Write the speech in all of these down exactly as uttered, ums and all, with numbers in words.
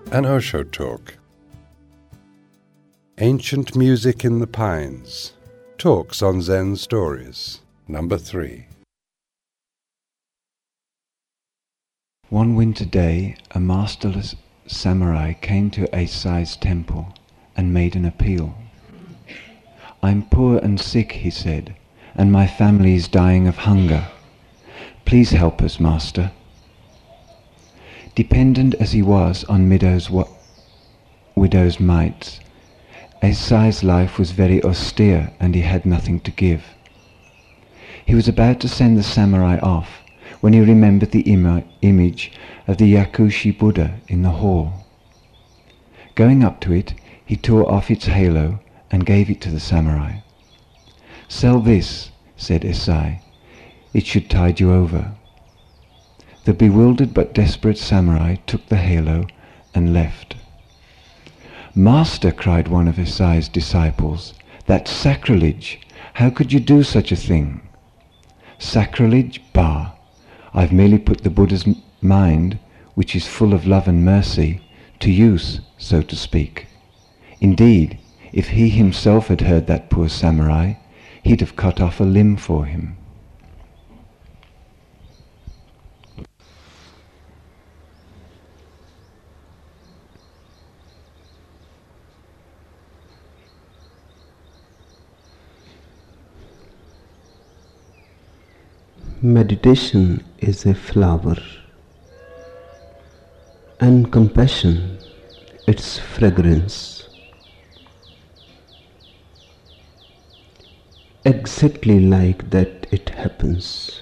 An Osho Talk. Ancient Music in the Pines. Talks on Zen Stories. Number three. One winter day, a masterless samurai came to Eisai's temple and made an appeal. "I'm poor and sick," he said, "and my family is dying of hunger. Please help us, master." Dependent as he was on widow's, wa- widow's mites, Eisai's life was very austere and he had nothing to give. He was about to send the samurai off when he remembered the ima- image of the Yakushi Buddha in the hall. Going up to it, he tore off its halo and gave it to the samurai. "Sell this," said Eisai. "It should tide you over." The bewildered but desperate samurai took the halo and left. "Master," cried one of Eisai's disciples, "that's sacrilege! How could you do such a thing?" "Sacrilege? Bah! I've merely put the Buddha's mind, which is full of love and mercy, to use, so to speak. Indeed, if he himself had heard that poor samurai, he'd have cut off a limb for him." Meditation is a flower, and compassion its fragrance. Exactly like that it happens.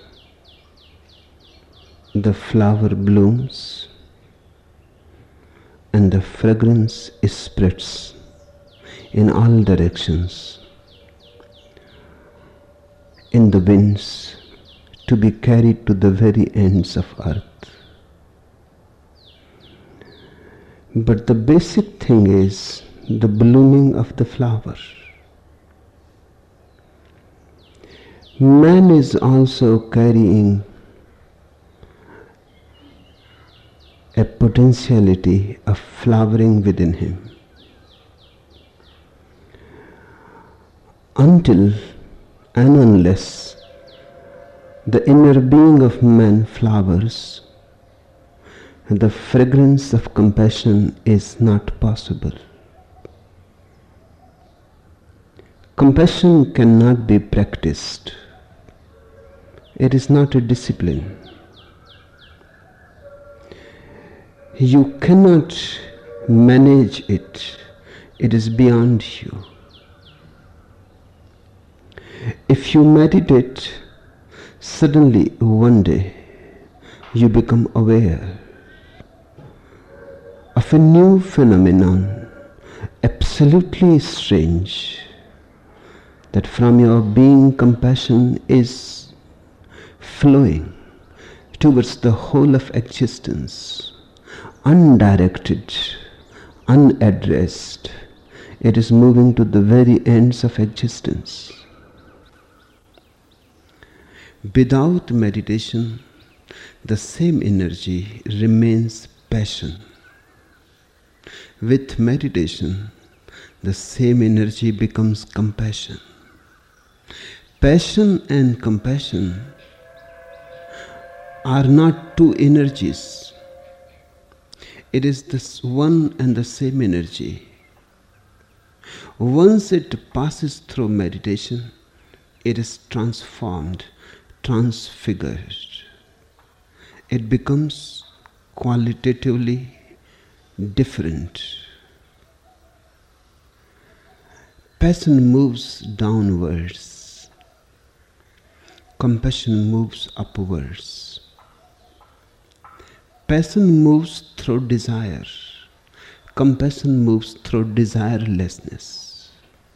The flower blooms and the fragrance spreads in all directions, in the winds, to be carried to the very ends of earth. But the basic thing is the blooming of the flower. Man is also carrying a potentiality of flowering within him. Until and unless the inner being of man flowers, the fragrance of compassion is not possible. Compassion cannot be practiced. It is not a discipline. You cannot manage it. It is beyond you. If you meditate, suddenly one day you become aware of a new phenomenon, absolutely strange, that from your being compassion is flowing towards the whole of existence, undirected, unaddressed. It is moving to the very ends of existence. Without meditation, the same energy remains passion. With meditation, the same energy becomes compassion. Passion and compassion are not two energies. It is this one and the same energy. Once it passes through meditation, it is transformed, transfigured. It becomes qualitatively different. Passion moves downwards. Compassion moves upwards. Passion moves through desire. Compassion moves through desirelessness.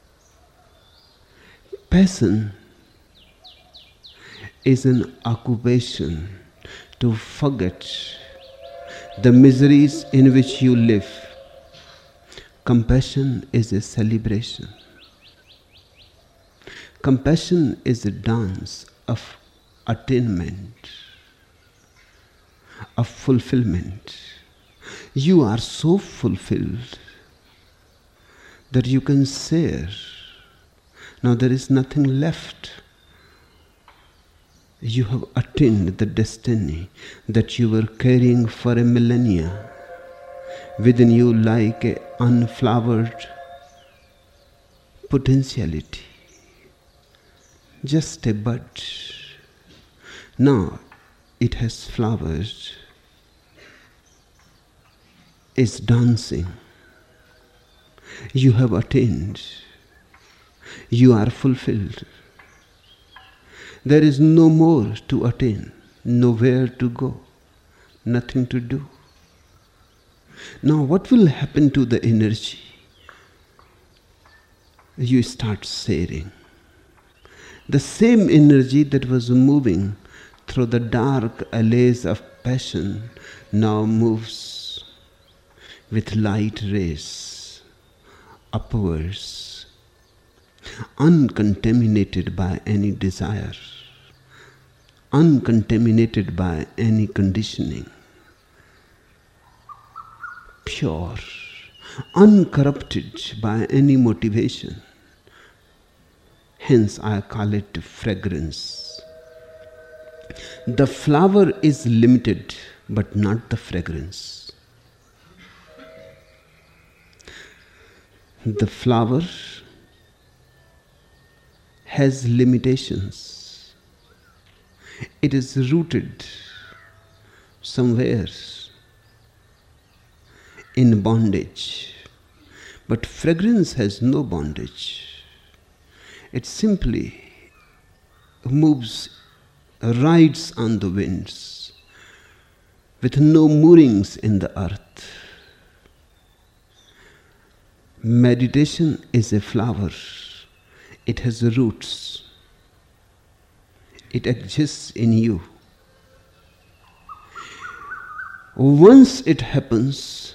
Passion is an occupation to forget the miseries in which you live. Compassion is a celebration. Compassion is a dance of attainment, of fulfillment. You are so fulfilled that you can share. Now there is nothing left. You have attained the destiny that you were carrying for a millennia within you like an unflowered potentiality. Just a bud. Now it has flowered, is dancing. You have attained. You are fulfilled. There is no more to attain, nowhere to go, nothing to do. Now what will happen to the energy? You start sharing. The same energy that was moving through the dark alleys of passion now moves with light rays upwards, uncontaminated by any desire, uncontaminated by any conditioning, pure, uncorrupted by any motivation. Hence I call it fragrance. The flower is limited, but not the fragrance. The flower has limitations. It is rooted somewhere in bondage. But fragrance has no bondage. It simply moves, rides on the winds with no moorings in the earth. Meditation is a flower. It has roots. It exists in you. Once it happens,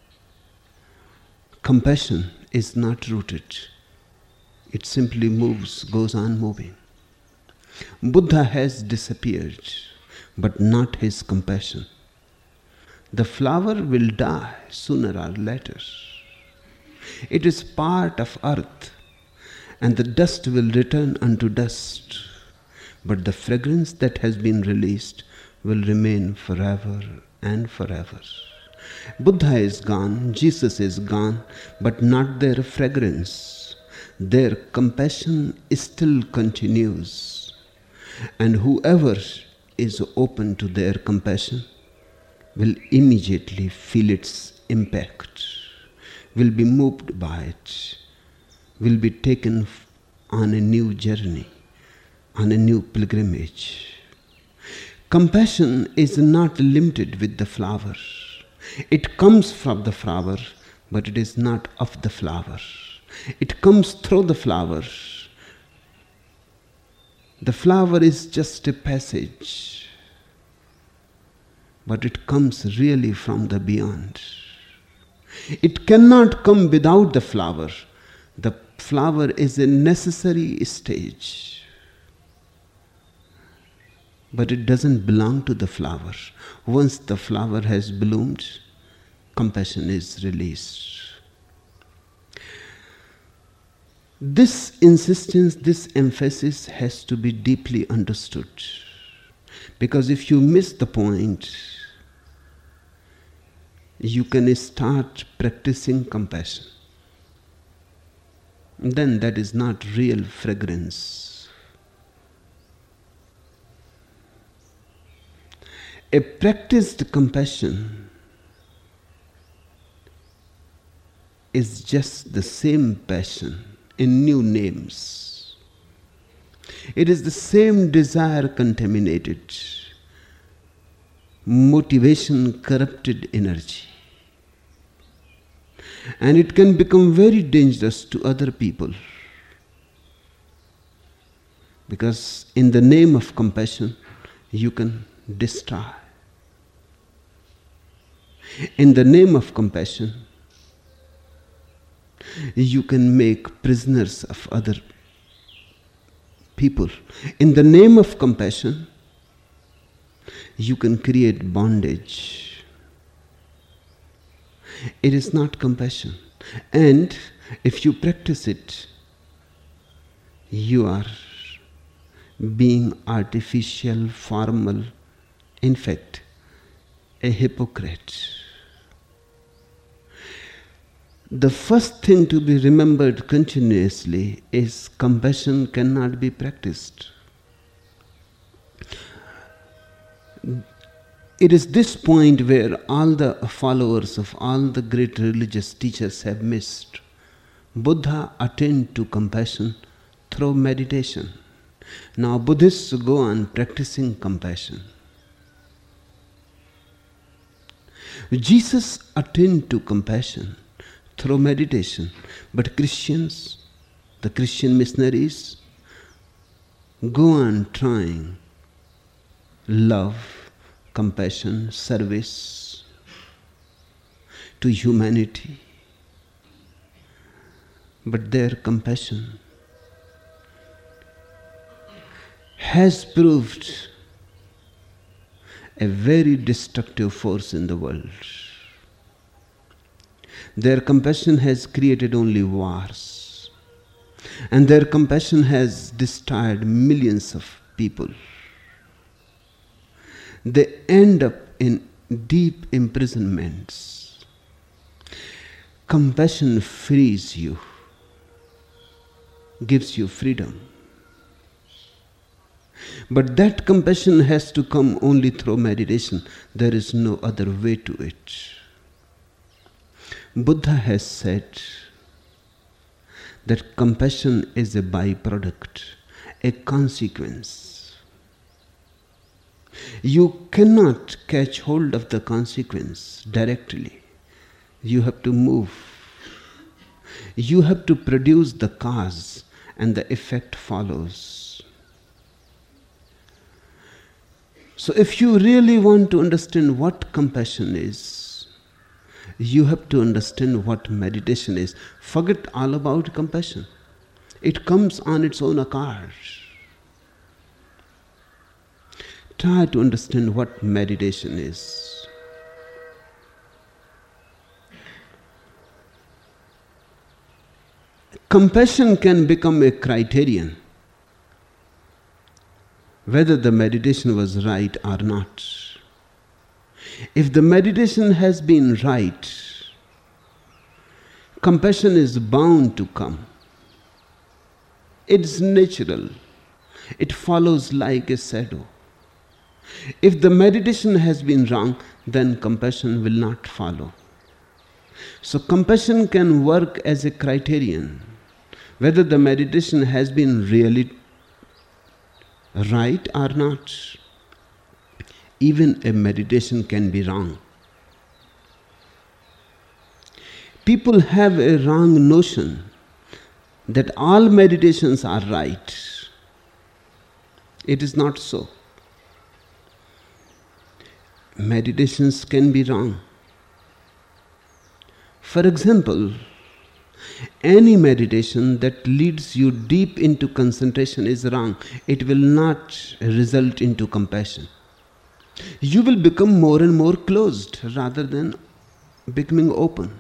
compassion is not rooted. It simply moves, goes on moving. Buddha has disappeared, but not his compassion. The flower will die sooner or later. It is part of earth, and the dust will return unto dust. But the fragrance that has been released will remain forever and forever. Buddha is gone, Jesus is gone, but not their fragrance. Their compassion still continues. And whoever is open to their compassion will immediately feel its impact, will be moved by it, will be taken on a new journey, on a new pilgrimage. Compassion is not limited with the flower. It comes from the flower, but it is not of the flower. It comes through the flower. The flower is just a passage, but it comes really from the beyond. It cannot come without the flower. The flower is a necessary stage, but it doesn't belong to the flower. Once the flower has bloomed, compassion is released. This insistence, this emphasis has to be deeply understood. Because if you miss the point, you can start practicing compassion. Then that is not real fragrance. A practiced compassion is just the same passion in new names. It is the same desire contaminated, motivation corrupted energy. And it can become very dangerous to other people. Because in the name of compassion, you can destroy. In the name of compassion, you can make prisoners of other people. In the name of compassion, you can create bondage. It is not compassion. And if you practice it, you are being artificial, formal, in fact, a hypocrite. The first thing to be remembered continuously is compassion cannot be practiced. It is this point where all the followers of all the great religious teachers have missed. Buddha attained to compassion through meditation. Now Buddhists go on practicing compassion. Jesus attained to compassion through meditation, but Christians, the Christian missionaries, go on trying love, compassion, service to humanity. But their compassion has proved a very destructive force in the world. Their compassion has created only wars, and their compassion has destroyed millions of people. They end up in deep imprisonments. Compassion frees you, gives you freedom. But that compassion has to come only through meditation. There is no other way to it. Buddha has said that compassion is a byproduct, a consequence. You cannot catch hold of the consequence directly. You have to move. You have to produce the cause, and the effect follows. So if you really want to understand what compassion is, you have to understand what meditation is. Forget all about compassion. It comes on its own account. Try to understand what meditation is. Compassion can become a criterion whether the meditation was right or not. If the meditation has been right, compassion is bound to come. It's natural. It follows like a shadow. If the meditation has been wrong, then compassion will not follow. So compassion can work as a criterion whether the meditation has been really right or not. Even a meditation can be wrong. People have a wrong notion that all meditations are right. It is not so. Meditations can be wrong. For example, any meditation that leads you deep into concentration is wrong. It will not result into compassion. You will become more and more closed rather than becoming open.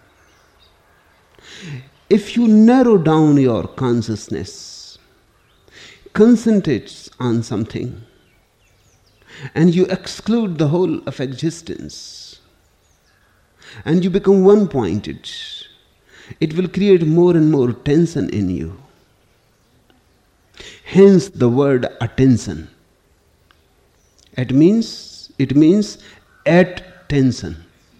If you narrow down your consciousness, concentrate on something, and you exclude the whole of existence, and you become one-pointed, it will create more and more tension in you. Hence the word attention. It means, it means at tension.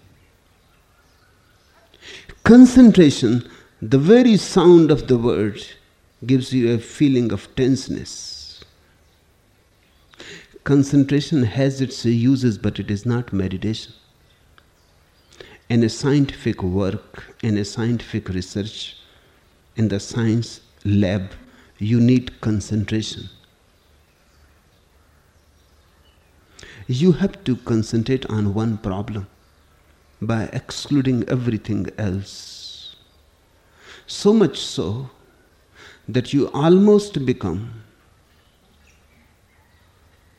Concentration, the very sound of the word, gives you a feeling of tenseness. Concentration has its uses, but it is not meditation. In a scientific work, in a scientific research, in the science lab, you need concentration. You have to concentrate on one problem by excluding everything else. So much so that you almost become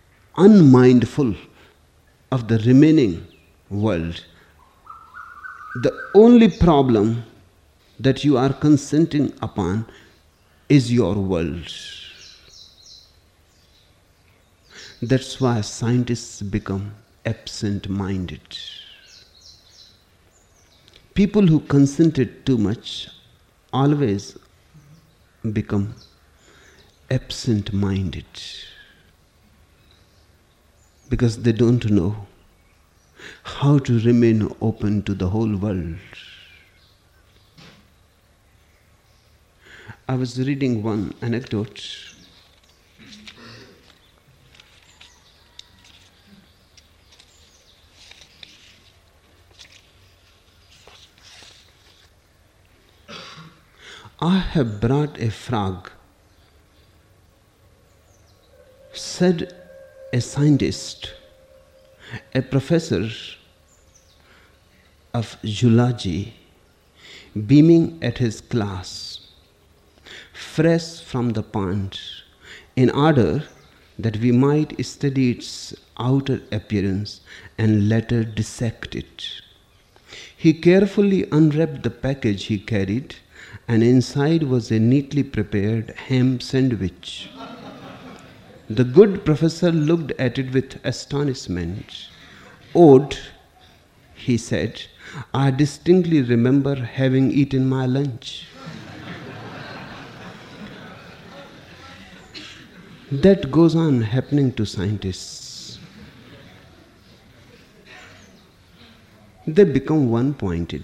unmindful of the remaining world. The only problem that you are consenting upon is your world. That's why scientists become absent-minded. People who concentrate too much always become absent-minded because they don't know how to remain open to the whole world. I was reading one anecdote. I have brought a frog, said a scientist, a professor of zoology, beaming at his class, fresh from the pond, in order that we might study its outer appearance and later dissect it. He carefully unwrapped the package he carried, and inside was a neatly prepared ham sandwich. The good professor looked at it with astonishment. "Odd," he said, "I distinctly remember having eaten my lunch." That goes on happening to scientists. They become one-pointed,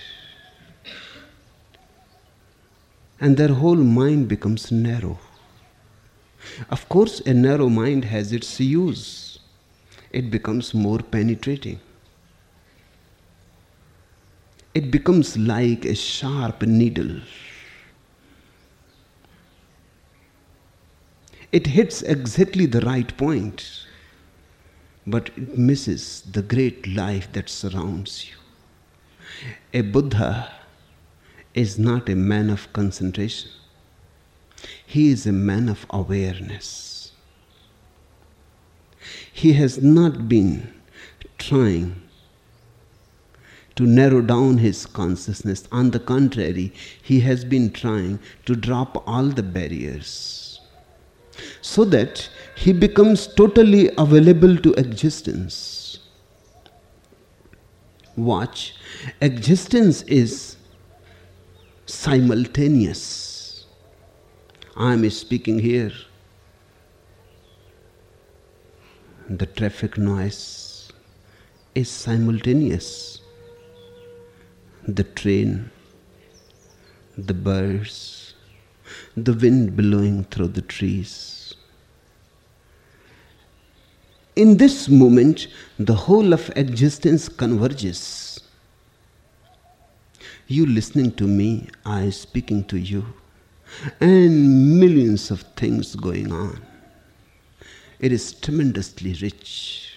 and their whole mind becomes narrow. Of course, a narrow mind has its use. It becomes more penetrating. It becomes like a sharp needle. It hits exactly the right point, but it misses the great life that surrounds you. A Buddha is not a man of concentration. He is a man of awareness. He has not been trying to narrow down his consciousness. On the contrary, he has been trying to drop all the barriers so that he becomes totally available to existence. Watch, existence is simultaneous. I am speaking here. The traffic noise is simultaneous. The train, the birds, the wind blowing through the trees. In this moment, the whole of existence converges. You listening to me, I speaking to you, and millions of things going on. It is tremendously rich.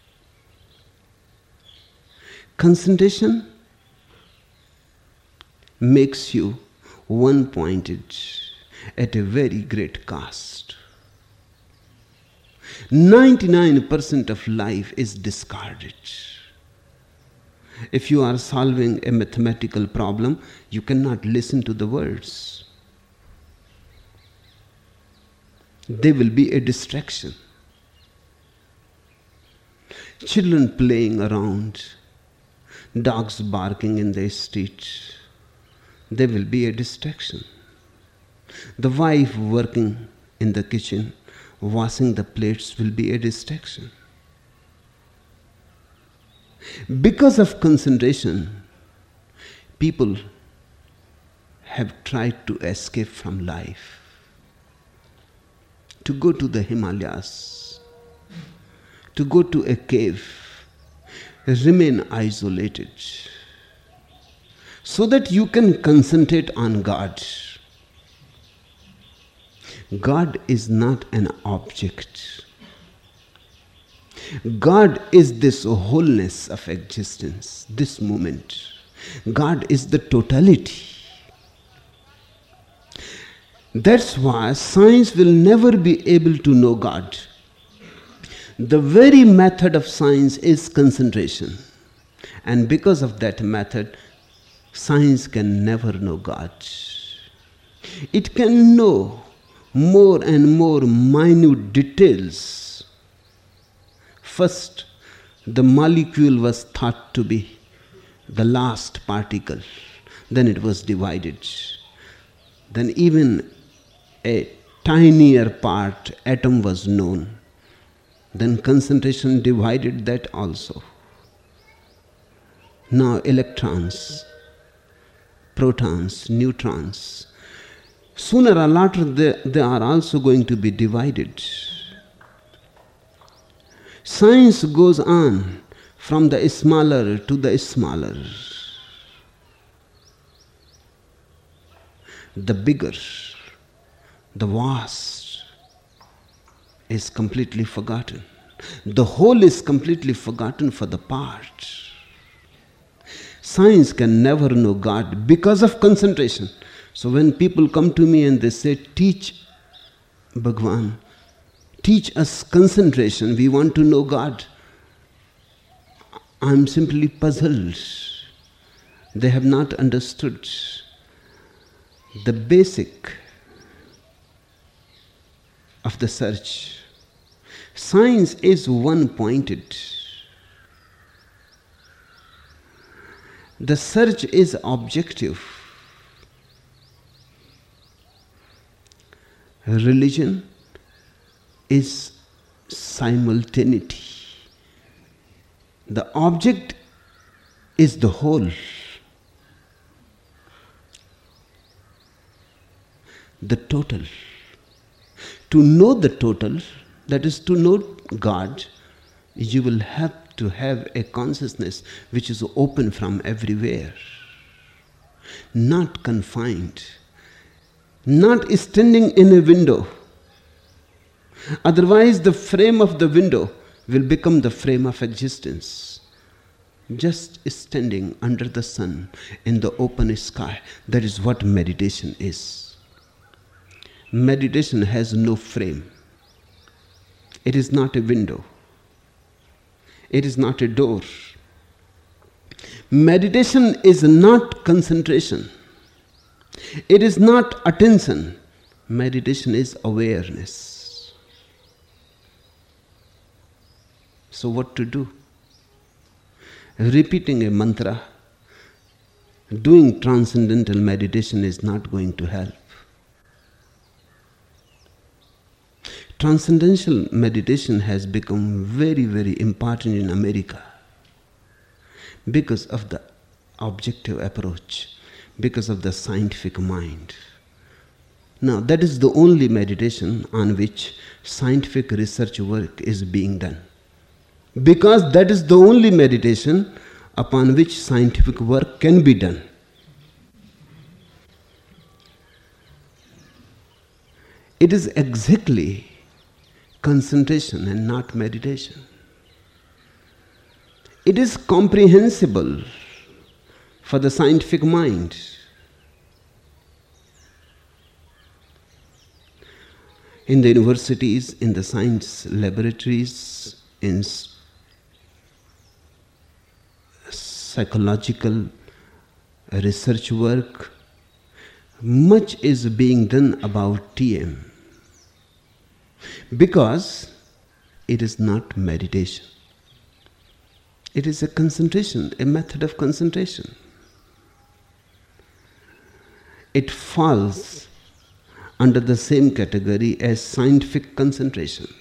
Concentration makes you one-pointed at a very great cost. ninety-nine percent of life is discarded. If you are solving a mathematical problem, you cannot listen to the words. They will be a distraction. Children playing around, dogs barking in the street, they will be a distraction. The wife working in the kitchen, washing the plates will be a distraction. Because of concentration, people have tried to escape from life, to go to the Himalayas, to go to a cave, remain isolated, so that you can concentrate on God. God is not an object. God is this wholeness of existence, this moment. God is the totality. That's why science will never be able to know God. The very method of science is concentration. And because of that method, Science can never know God. It can know more and more minute details. First, the molecule was thought to be the last particle. Then it was divided. Then even a tinier part, atom, was known. Then concentration divided that also. Now electrons, protons, neutrons. Sooner or later they, they are also going to be divided. Science goes on from the smaller to the smaller. The bigger, the vast is completely forgotten. The whole is completely forgotten for the part. Science can never know God because of concentration. So when people come to me and they say, teach Bhagwan, teach us concentration, we want to know God, I'm simply puzzled. They have not understood the basic of the search. Science is one-pointed. The search is objective. Religion is simultaneity. The object is the whole. The total. To know the total, that is to know God, you will have to have a consciousness which is open from everywhere, not confined, not standing in a window. Otherwise, the frame of the window will become the frame of existence. Just standing under the sun in the open sky, that is what meditation is. Meditation has no frame. It is not a window. It is not a door. Meditation is not concentration. It is not attention. Meditation is awareness. So what to do? Repeating a mantra, doing transcendental meditation is not going to help. Transcendental meditation has become very, very important in America because of the objective approach, because of the scientific mind. Now, that is the only meditation on which scientific research work is being done. Because that is the only meditation upon which scientific work can be done. It is exactly concentration and not meditation. It is comprehensible for the scientific mind. In the universities, in the science laboratories, in psychological research work, much is being done about T M. Because it is not meditation. It is a concentration, a method of concentration. It falls under the same category as scientific concentration.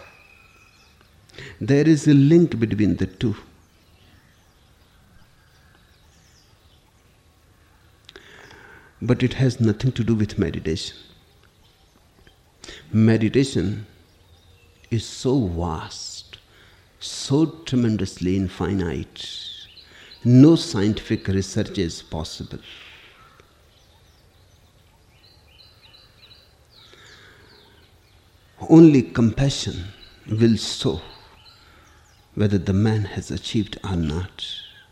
There is a link between the two. But it has nothing to do with meditation. Meditation is so vast, so tremendously infinite, no scientific research is possible. Only compassion will show whether the man has achieved or not.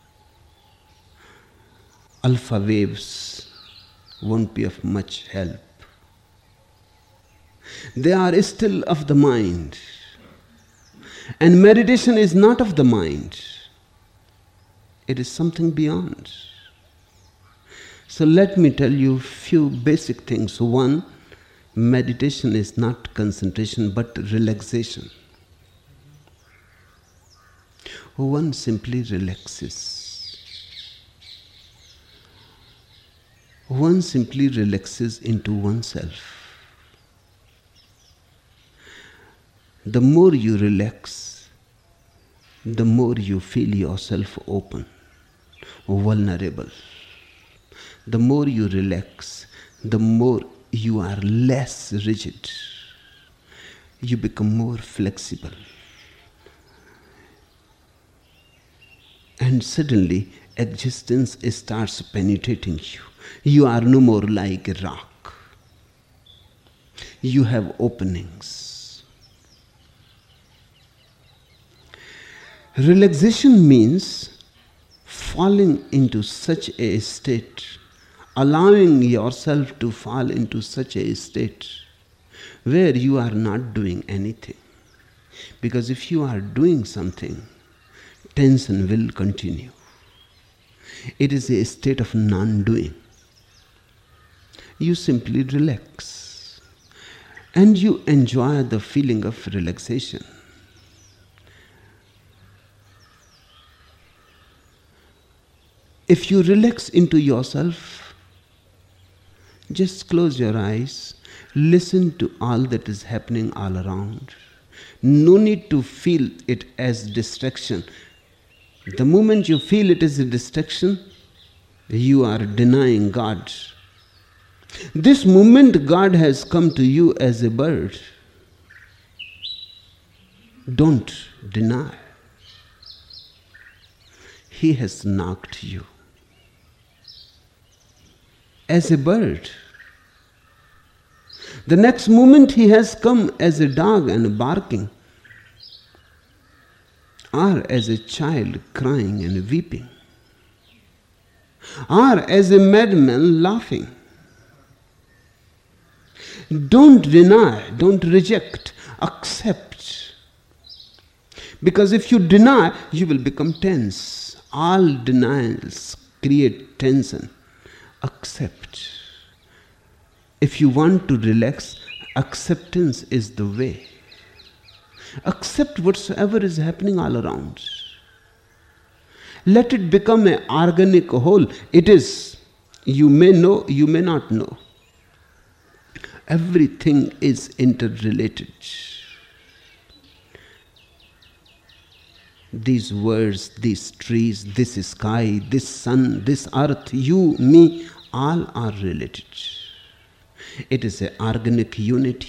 Alpha waves won't be of much help. They are still of the mind. And meditation is not of the mind. It is something beyond. So let me tell you few basic things. One, meditation is not concentration but relaxation. One simply relaxes. One simply relaxes into oneself. The more you relax, the more you feel yourself open, vulnerable. The more you relax, the more you are less rigid. You become more flexible. And suddenly, existence starts penetrating you. You are no more like a rock. You have openings. Relaxation means falling into such a state, allowing yourself to fall into such a state where you are not doing anything. Because if you are doing something, tension will continue. It is a state of non-doing. You simply relax and you enjoy the feeling of relaxation. If you relax into yourself, just close your eyes, listen to all that is happening all around. No need to feel it as distraction. The moment you feel it is a distraction, you are denying God. This moment God has come to you as a bird. Don't deny. He has knocked you as a bird. The next moment he has come as a dog and barking, or as a child crying and weeping, or as a madman laughing. Don't deny, don't reject, accept. Because if you deny, you will become tense. All denials create tension. Accept. If you want to relax, acceptance is the way. Accept whatsoever is happening all around. Let it become an organic whole. It is. You may know, you may not know. Everything is interrelated. These words, these trees, this sky, this sun, this earth, you, me, all are related. It is an organic unity.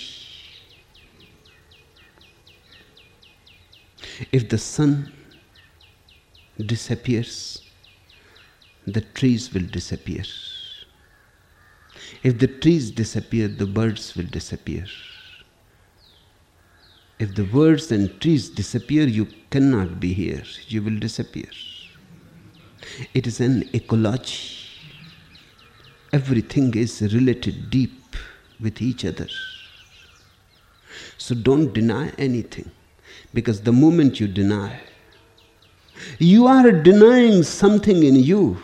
If the sun disappears, the trees will disappear. If the trees disappear, the birds will disappear. If the birds and trees disappear, you cannot be here. You will disappear. It is an ecology. Everything is related deep with each other. So don't deny anything. Because the moment you deny, you are denying something in you.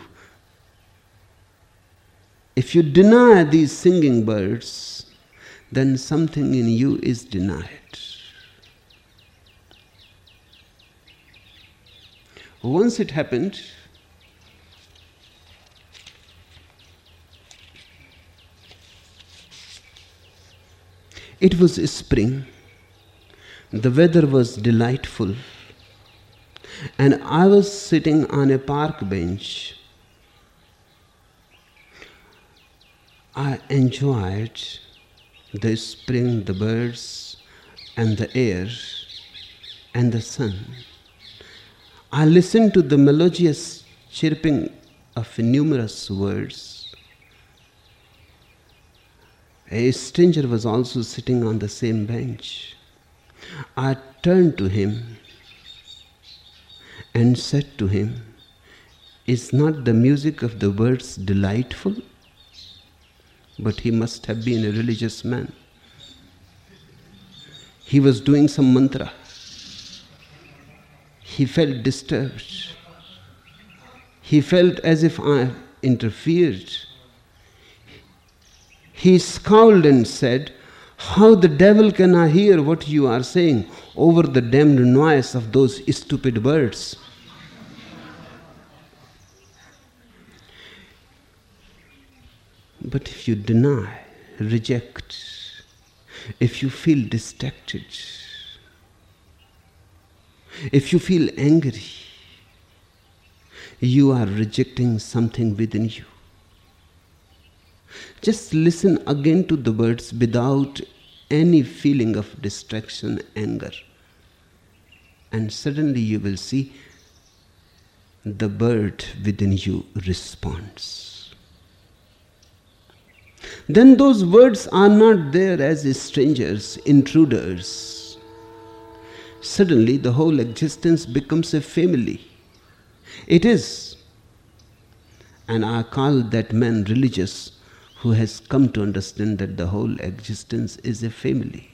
If you deny these singing birds, then something in you is denied. Once it happened, it was spring, the weather was delightful, and I was sitting on a park bench. I enjoyed the spring, the birds, and the air, and the sun. I listened to the melodious chirping of numerous words. A stranger was also sitting on the same bench. I turned to him and said to him, "Is not the music of the birds delightful?" But he must have been a religious man. He was doing some mantra. He felt disturbed. He felt as if I interfered He scowled and said, "How the devil can I hear what you are saying over the damned noise of those stupid birds?" But if you deny, reject, if you feel distracted, if you feel angry, you are rejecting something within you. Just listen again to the words without any feeling of distraction, anger. And suddenly you will see the bird within you responds. Then those words are not there as strangers, intruders. Suddenly the whole existence becomes a family. It is. And I call that man religious who has come to understand that the whole existence is a family.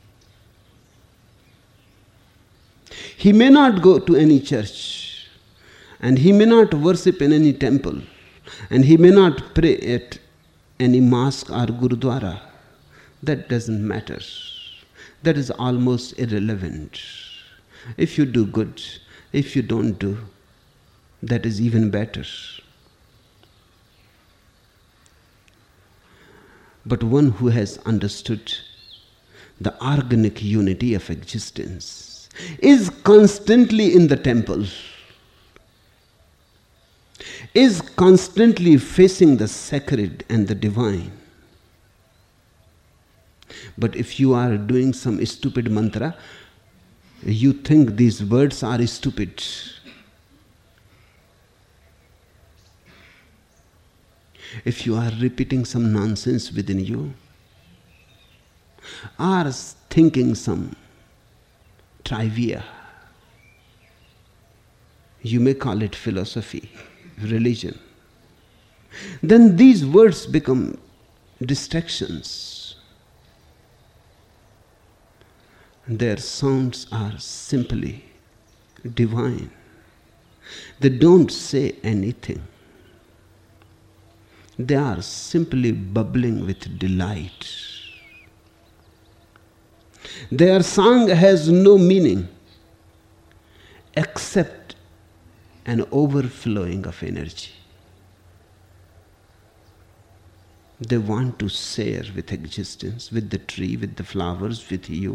He may not go to any church, and he may not worship in any temple, and he may not pray at any mosque or gurudwara. That doesn't matter. That is almost irrelevant. If you do good, if you don't do, that is even better. But one who has understood the organic unity of existence is constantly in the temple, is constantly facing the sacred and the divine. But if you are doing some stupid mantra, you think these words are stupid. If you are repeating some nonsense within you, or thinking some trivia, you may call it philosophy, religion, then these words become distractions. Their sounds are simply divine. They don't say anything. They are simply bubbling with delight. Their song has no meaning except an overflowing of energy. They want to share with existence, with the tree, with the flowers, with you.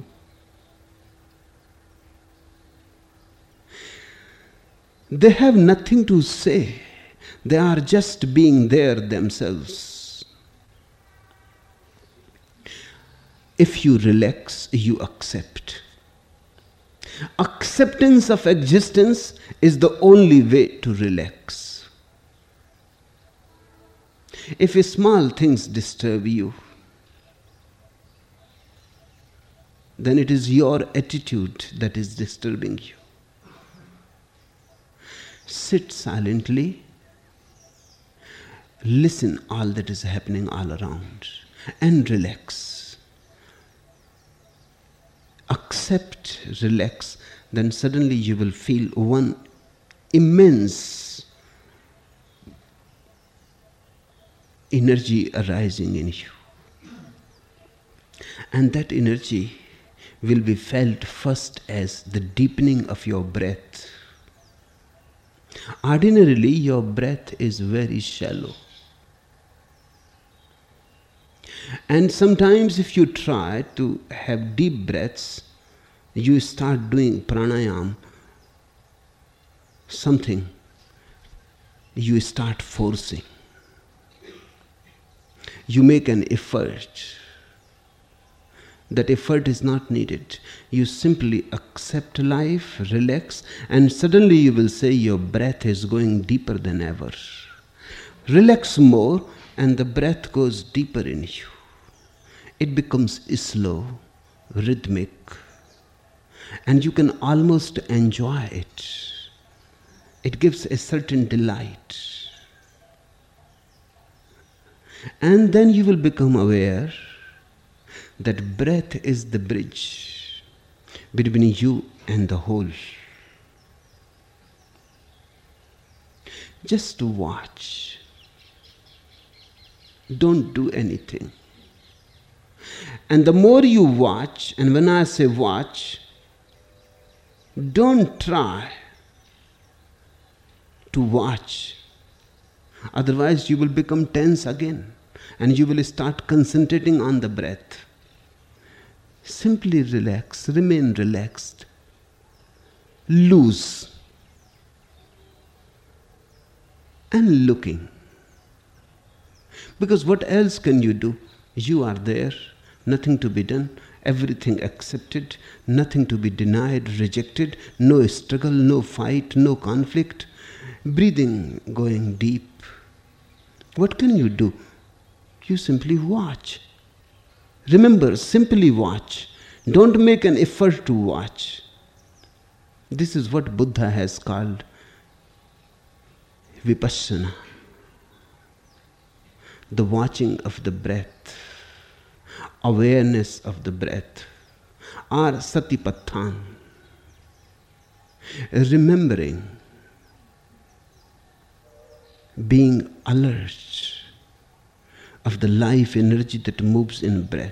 They have nothing to say. They are just being there themselves. If you relax, you accept. Acceptance of existence is the only way to relax. If small things disturb you, then it is your attitude that is disturbing you. Sit silently. Listen all that is happening all around and relax. Accept, relax, then suddenly you will feel one immense energy arising in you. And that energy will be felt first as the deepening of your breath. Ordinarily, your breath is very shallow. And sometimes if you try to have deep breaths, you start doing pranayam, something, you start forcing. You make an effort. That effort is not needed. You simply accept life, relax, and suddenly you will say your breath is going deeper than ever. Relax more, and the breath goes deeper in you. It becomes slow, rhythmic, and you can almost enjoy it. It gives a certain delight. And then you will become aware that breath is the bridge between you and the whole. Just watch. Don't do anything. And the more you watch, and when I say watch, don't try to watch. Otherwise you will become tense again and you will start concentrating on the breath. Simply relax, remain relaxed, loose, and looking. Because what else can you do? You are there, nothing to be done, everything accepted, nothing to be denied, rejected, no struggle, no fight, no conflict, breathing going deep. What can you do? You simply watch. Remember, simply watch. Don't make an effort to watch. This is what Buddha has called vipassana, the watching of the breath, awareness of the breath, or satipatthana, remembering, being alert of the life energy that moves in breath.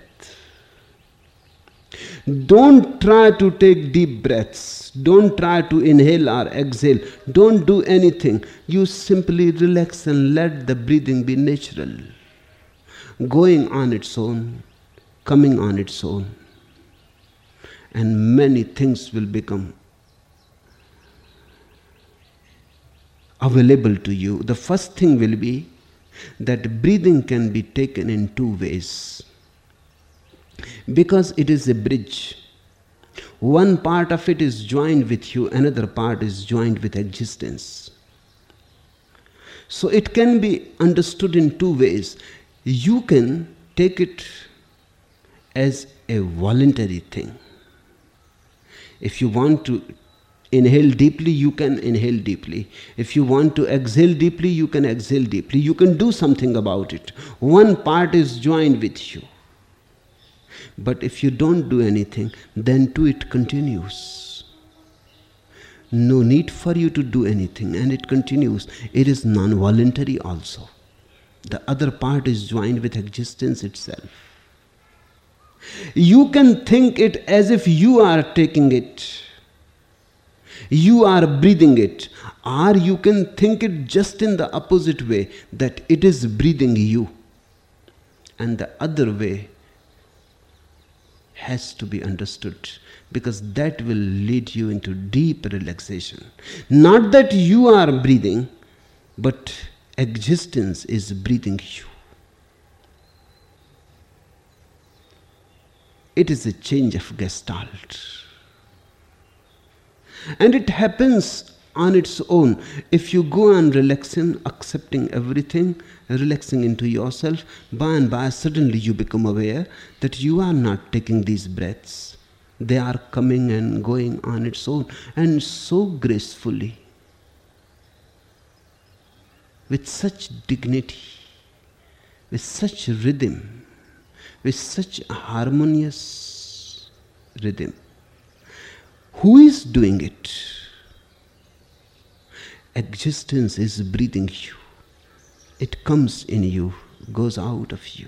Don't try to take deep breaths. Don't try to inhale or exhale. Don't do anything. You simply relax and let the breathing be natural, going on its own, coming on its own. And many things will become available to you. The first thing will be that breathing can be taken in two ways, because it is a bridge. One part of it is joined with you, another part is joined with existence. So it can be understood in two ways. You can take it as a voluntary thing. If you want to inhale deeply, you can inhale deeply. If you want to exhale deeply, you can exhale deeply. You can do something about it. One part is joined with you. But if you don't do anything, then too it continues. No need for you to do anything, and it continues. It is non-voluntary also. The other part is joined with existence itself. You can think it as if you are taking it, you are breathing it, or you can think it just in the opposite way, that it is breathing you. And the other way has to be understood, because that will lead you into deep relaxation. Not that you are breathing, but existence is breathing you. It is a change of gestalt. And it happens on its own. If you go on relaxing, accepting everything, relaxing into yourself, by and by suddenly you become aware that you are not taking these breaths. They are coming and going on its own, and so gracefully, with such dignity, with such rhythm, with such harmonious rhythm. Who is doing it? Existence is breathing you. It comes in you, goes out of you.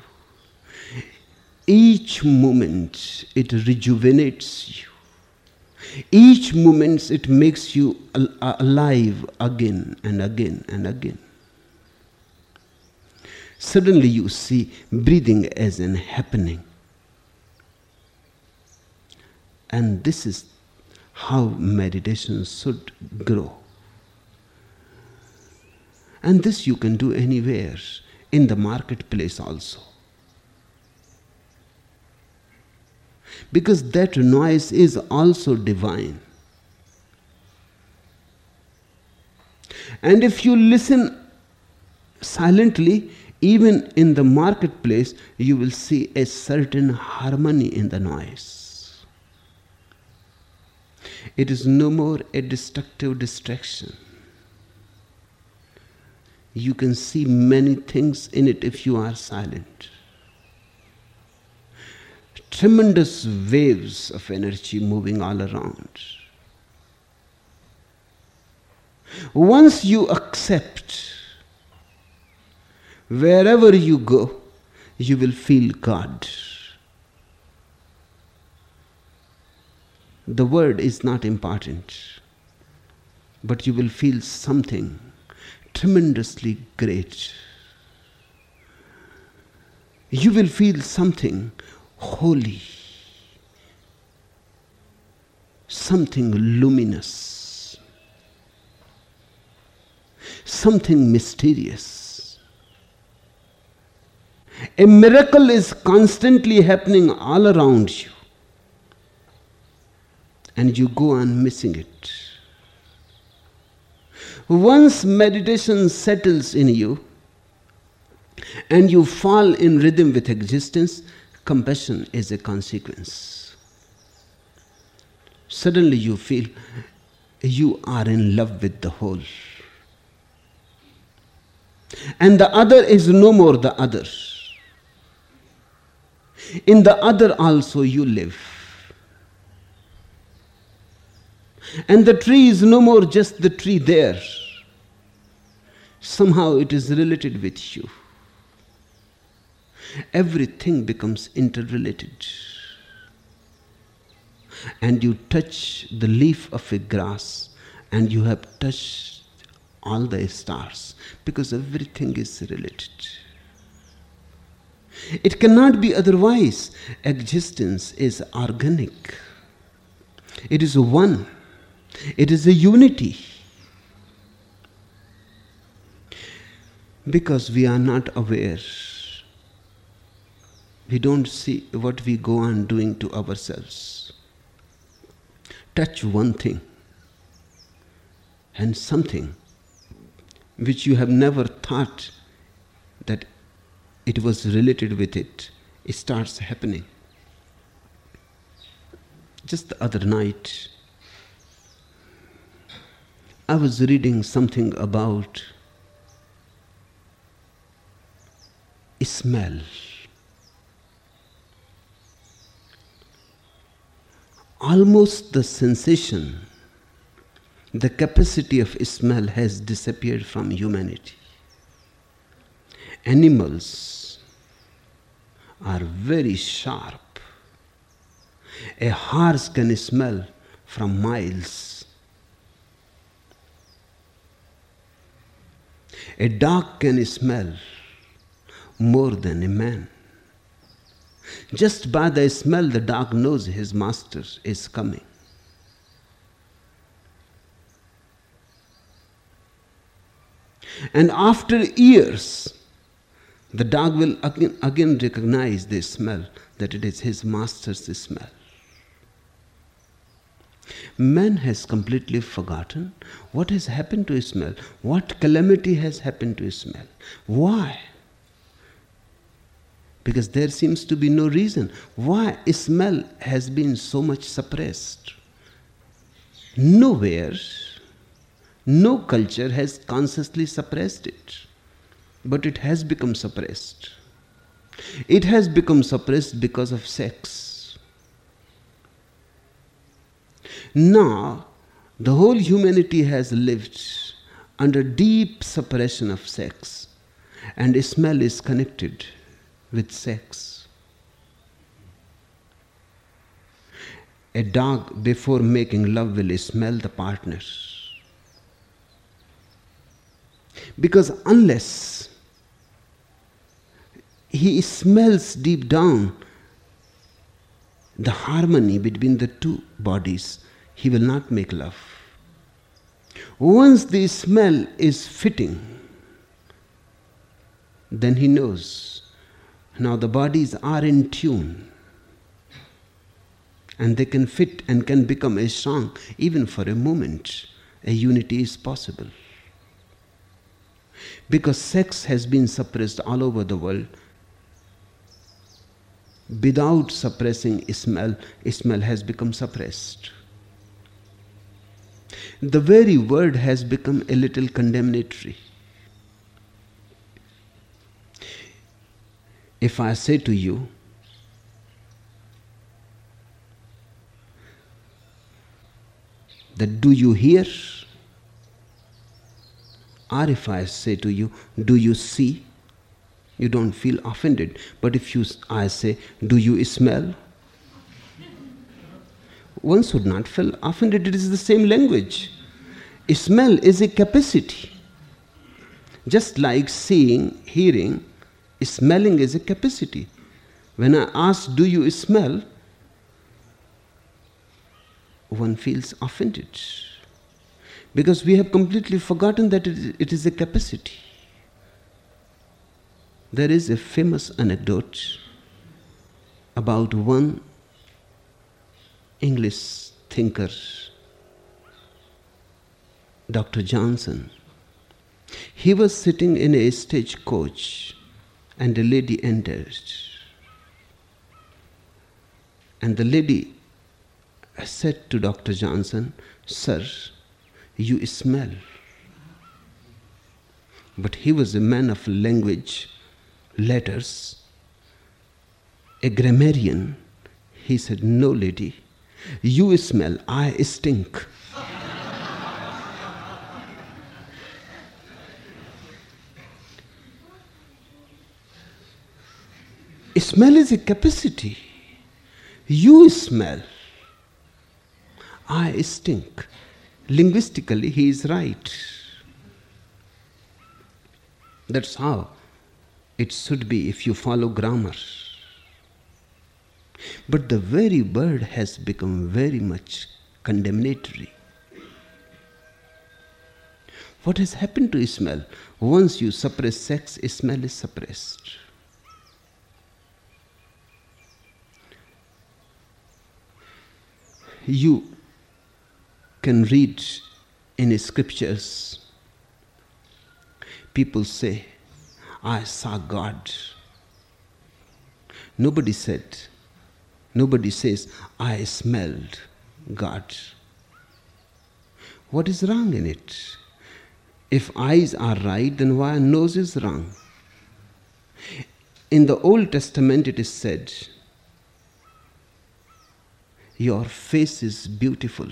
Each moment it rejuvenates you. Each moment it makes you al- alive again and again and again. Suddenly you see breathing as an happening. And this is how meditation should grow. And this you can do anywhere, in the marketplace also. Because that noise is also divine. And if you listen silently, even in the marketplace, you will see a certain harmony in the noise. It is no more a destructive distraction. You can see many things in it if you are silent. Tremendous waves of energy moving all around. Once you accept, wherever you go, you will feel God. The word is not important, but you will feel something tremendously great. You will feel something holy, something luminous, something mysterious. A miracle is constantly happening all around you, and you go on missing it. Once meditation settles in you and you fall in rhythm with existence, compassion is a consequence. Suddenly you feel you are in love with the whole. And the other is no more the other. In the other also you live. And the tree is no more just the tree there. Somehow it is related with you. Everything becomes interrelated. And you touch the leaf of a grass and you have touched all the stars, because everything is related. It cannot be otherwise. Existence is organic. It is one. It is a unity. Because we are not aware, we don't see what we go on doing to ourselves. Touch one thing, and something which you have never thought that it was related with it, it starts happening. Just the other night, I was reading something about smell. Almost the sensation, the capacity of smell has disappeared from humanity. Animals are very sharp. A horse can smell from miles. A dog can smell more than a man. Just by the smell, the dog knows his master is coming. And after years, the dog will again, again recognize the smell, that it is his master's smell. Man has completely forgotten what has happened to smell, what calamity has happened to smell. Why? Because there seems to be no reason why smell has been so much suppressed. Nowhere, no culture has consciously suppressed it, but it has become suppressed. It has become suppressed because of sex. Now, the whole humanity has lived under deep suppression of sex, and smell is connected with sex. A dog, before making love, will smell the partner. Because unless he smells deep down the harmony between the two bodies, he will not make love. Once the smell is fitting, then he knows. Now the bodies are in tune, and they can fit and can become a song. Even for a moment, a unity is possible. Because sex has been suppressed all over the world, without suppressing smell, smell has become suppressed. The very word has become a little condemnatory. If I say to you, that do you hear? Or if I say to you, do you see? You don't feel offended. But if you, I say, do you smell? one should not feel offended. It is the same language. Smell is a capacity. Just like seeing, hearing, smelling is a capacity. When I ask, do you smell? One feels offended. Because we have completely forgotten that it is a capacity. There is a famous anecdote about one English thinker, Doctor Johnson. He was sitting in a stagecoach and a lady entered. And the lady said to Doctor Johnson, "Sir, you smell." But he was a man of language, letters, a grammarian. He said, "No, lady, you smell, I stink." Smell is a capacity. You smell, I stink. Linguistically, he is right. That's how it should be if you follow grammar. But the very word has become very much condemnatory. What has happened to smell? Once you suppress sex, smell is suppressed. You can read in scriptures, people say, "I saw God." Nobody said, nobody says, "I smelled God." What is wrong in it? If eyes are right, then why nose is wrong? In the Old Testament it is said, "Your face is beautiful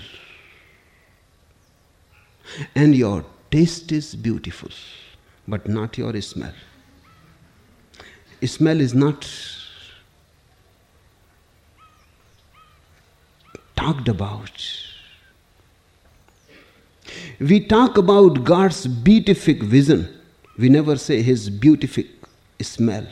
and your taste is beautiful, but not your smell." Smell is not talked about. We talk about God's beatific vision. We never say his beatific smell.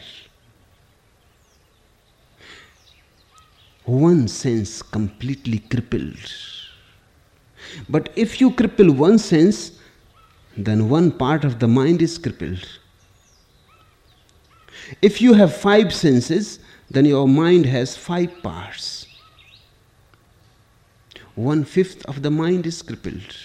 One sense completely crippled. But if you cripple one sense, then one part of the mind is crippled. If you have five senses, then your mind has five parts. One fifth of the mind is crippled.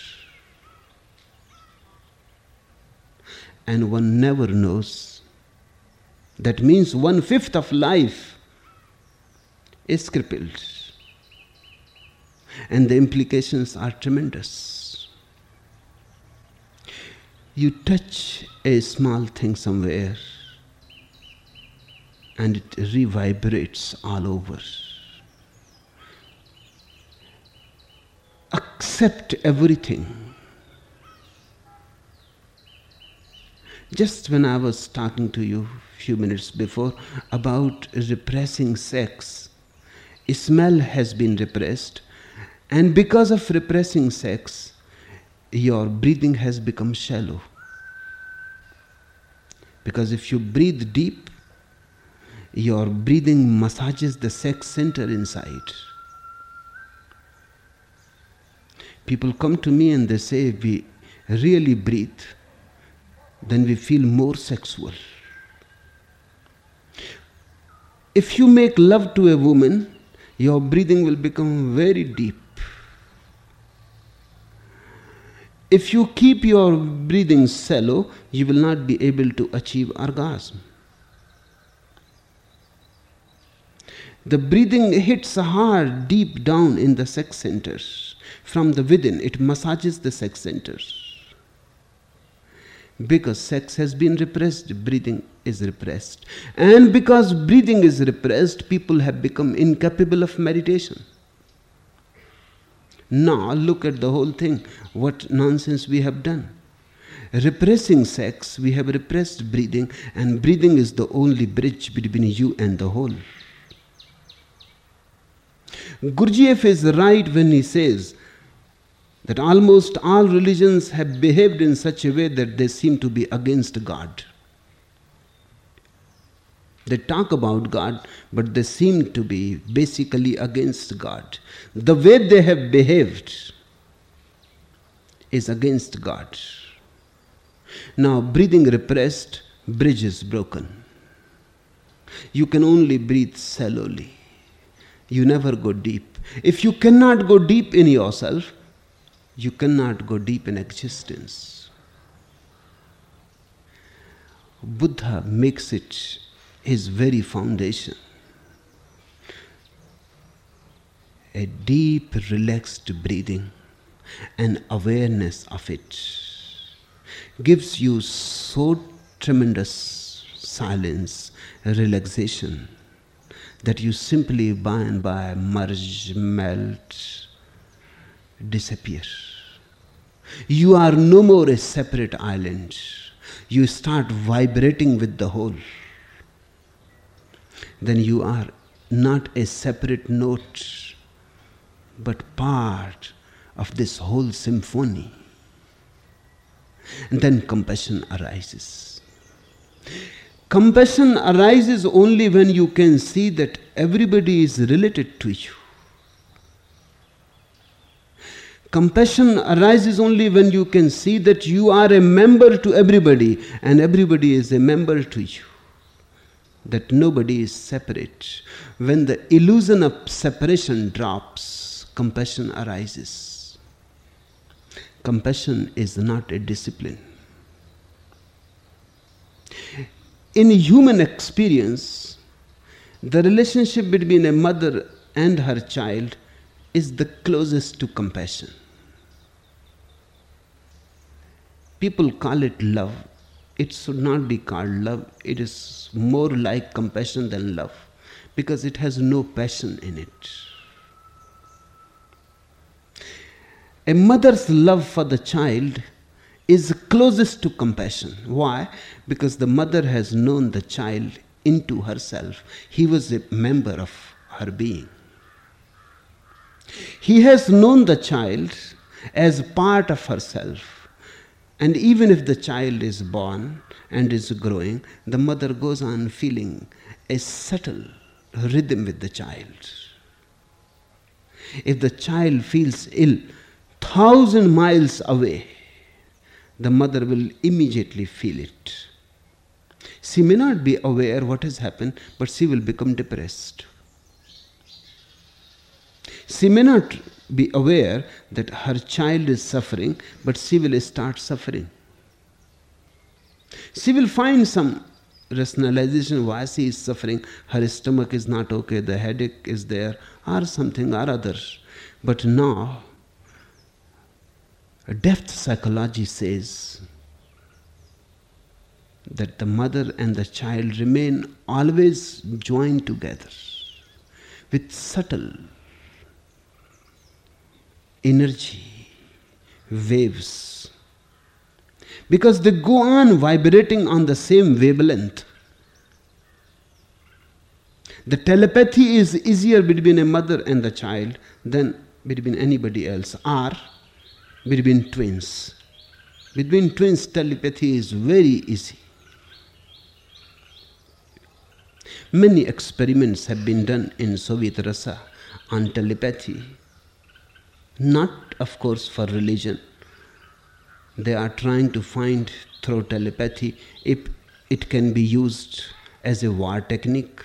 And one never knows. That means one fifth of life is crippled. And the implications are tremendous. You touch a small thing somewhere and it reverberates all over. Accept everything. Just when I was talking to you a few minutes before about repressing sex, smell has been repressed, and because of repressing sex, your breathing has become shallow. Because if you breathe deep, your breathing massages the sex center inside. People come to me and they say, "We really breathe, then we feel more sexual." If you make love to a woman, your breathing will become very deep. If you keep your breathing shallow, you will not be able to achieve orgasm. The breathing hits hard deep down in the sex centers. From the within, it massages the sex centers. Because sex has been repressed, breathing is repressed. And because breathing is repressed, people have become incapable of meditation. Now look at the whole thing, what nonsense we have done. Repressing sex, we have repressed breathing, and breathing is the only bridge between you and the whole. Gurdjieff is right when he says that almost all religions have behaved in such a way that they seem to be against God. They talk about God, but they seem to be basically against God. The way they have behaved is against God. Now, breathing repressed, bridge is broken. You can only breathe shallowly. You never go deep. If you cannot go deep in yourself, you cannot go deep in existence. Buddha makes it his very foundation. A deep, relaxed breathing and awareness of it gives you so tremendous silence, relaxation, that you simply by and by merge, melt, disappear. You are no more a separate island. You start vibrating with the whole. Then you are not a separate note, but part of this whole symphony. And then compassion arises. Compassion arises only when you can see that everybody is related to you. Compassion arises only when you can see that you are a member to everybody and everybody is a member to you. That nobody is separate. When the illusion of separation drops, compassion arises. Compassion is not a discipline. In human experience, the relationship between a mother and her child is the closest to compassion. People call it love. It should not be called love. It is more like compassion than love, because it has no passion in it. A mother's love for the child is closest to compassion. Why? Because the mother has known the child into herself. He was a member of her being. He has known the child as part of herself. And even if the child is born and is growing, the mother goes on feeling a subtle rhythm with the child. If the child feels ill, thousand miles away, the mother will immediately feel it. She may not be aware what has happened, but she will become depressed. She may not be aware that her child is suffering, but she will start suffering. She will find some rationalization why she is suffering. Her stomach is not okay, the headache is there, or something or other. But now, depth psychology says that the mother and the child remain always joined together with subtle energy, waves, because they go on vibrating on the same wavelength. The telepathy is easier between a mother and the child than between anybody else, or between twins. Between twins, telepathy is very easy. Many experiments have been done in Soviet Russia on telepathy. Not, of course, for religion. They are trying to find through telepathy if it can be used as a war technique.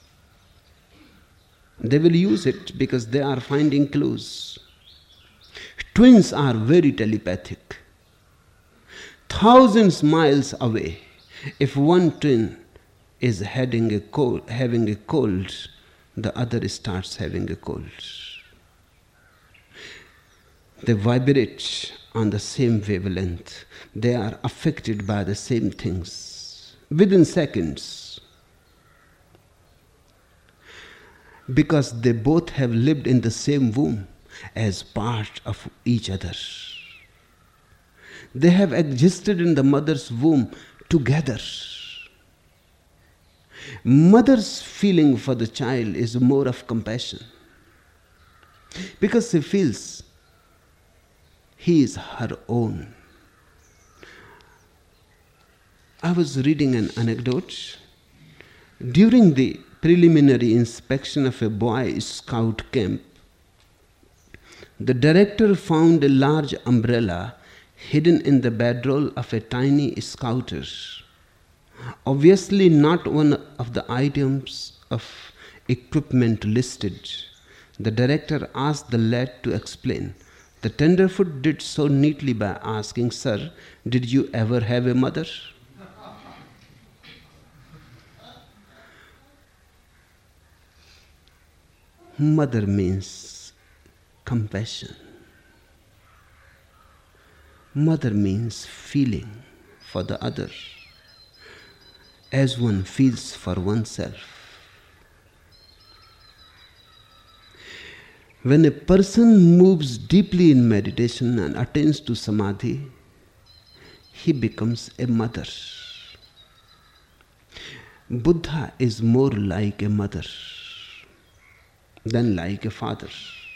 They will use it because they are finding clues. Twins are very telepathic. Thousands miles away, if one twin is having a cold, having a cold, the other starts having a cold. They vibrate on the same wavelength. They are affected by the same things within seconds, because they both have lived in the same womb as part of each other. They have existed in the mother's womb together. Mother's feeling for the child is more of compassion. because she feels he is her own. I was reading an anecdote. During the preliminary inspection of a Boy Scout camp, the director found a large umbrella hidden in the bedroll of a tiny scouter. Obviously not one of the items of equipment listed. The director asked the lad to explain. The tenderfoot did so neatly by asking, "Sir, did you ever have a mother?" Mother means compassion. Mother means feeling for the other as one feels for oneself. When a person moves deeply in meditation and attains to samadhi, he becomes a mother. Buddha is more like a mother than like a father.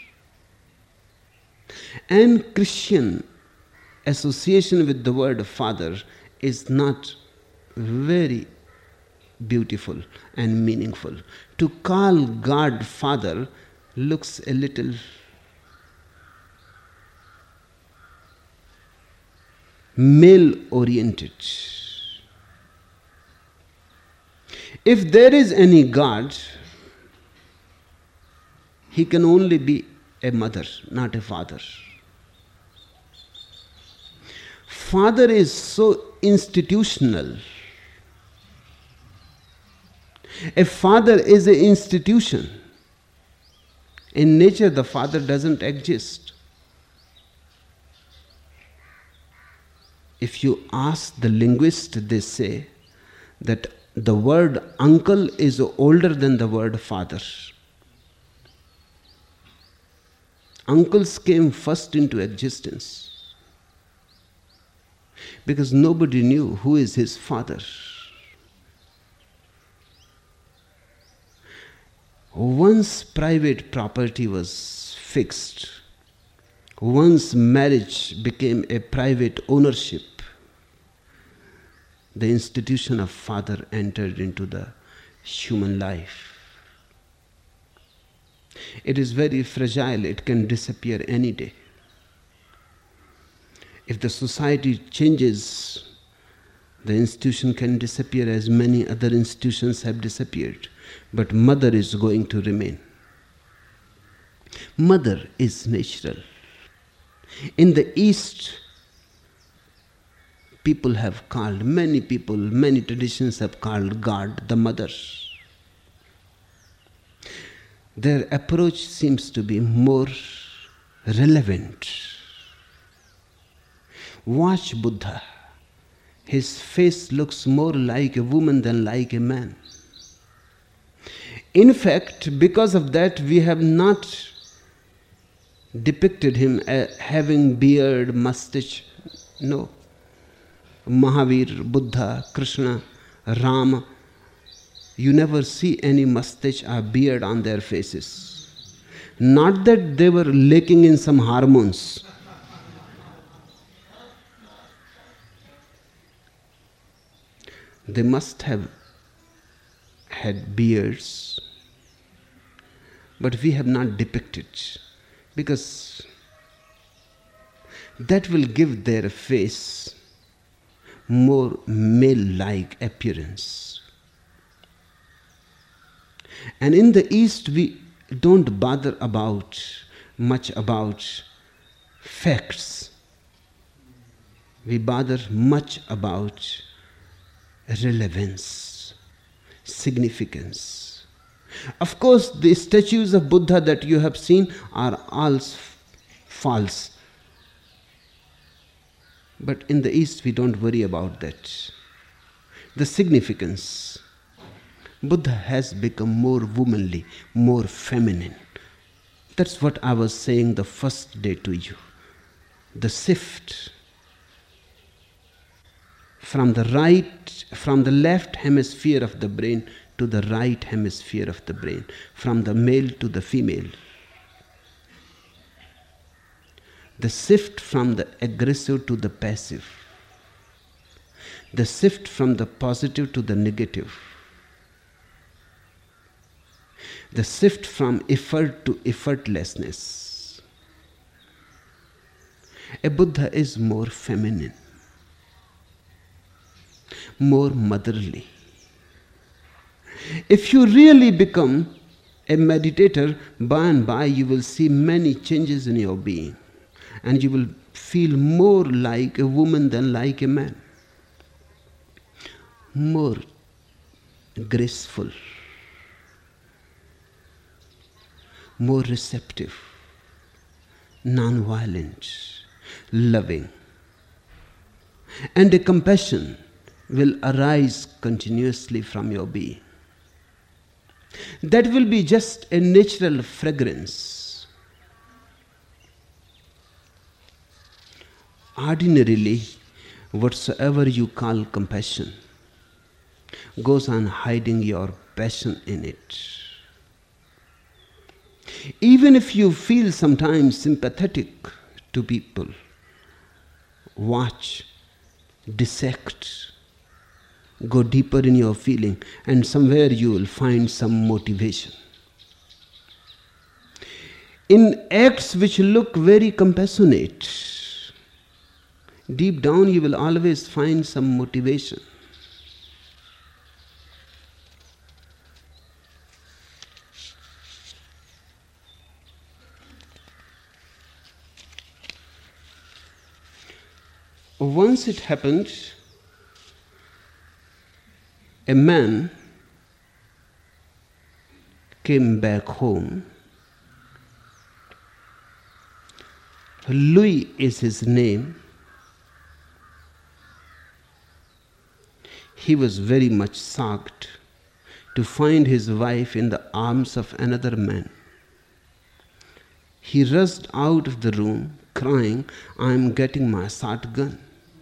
And Christian association with the word father is not very beautiful and meaningful. To call God Father looks a little male-oriented. If there is any God, he can only be a mother, not a father. Father is so institutional. A father is an institution. In nature, the father doesn't exist. If you ask the linguist, they say that the word uncle is older than the word father. Uncles came first into existence because nobody knew who is his father. Once private property was fixed, once marriage became a private ownership, the institution of father entered into the human life. It is very fragile, it can disappear any day. If the society changes, the institution can disappear as many other institutions have disappeared. But mother is going to remain. Mother is natural. In the East, people have called, many people, many traditions have called God the mother. Their approach seems to be more relevant. Watch Buddha. His face looks more like a woman than like a man. In fact, because of that, we have not depicted him as having beard, mustache. No. Mahavir, Buddha, Krishna, Rama, you never see any mustache or beard on their faces. Not that they were lacking in some hormones. They must have had beards, but we have not depicted, because that will give their face more male-like appearance. And in the East, we don't bother about much about facts. We bother much about relevance, significance. Of course, the statues of Buddha that you have seen are all false. But in the East, we don't worry about that. The significance. Buddha has become more womanly, more feminine. That's what I was saying the first day to you. The shift from the right, from the left hemisphere of the brain to the right hemisphere of the brain, from the male to the female. the shift from the aggressive to the passive, the shift from the positive to the negative, the shift from effort to effortlessness. A Buddha is more feminine, more motherly. If you really become a meditator, by and by you will see many changes in your being, and you will feel more like a woman than like a man, more graceful, more receptive, non-violent, loving, and a compassion will arise continuously from your being. That will be just a natural fragrance. Ordinarily, whatsoever you call compassion goes on hiding your passion in it. Even if you feel sometimes sympathetic to people, watch, dissect, go deeper in your feeling, and somewhere you will find some motivation. In acts which look very compassionate, deep down you will always find some motivation. Once it happened, a man came back home. Louis is his name. He was very much shocked to find his wife in the arms of another man. He rushed out of the room crying, "I am getting my shotgun."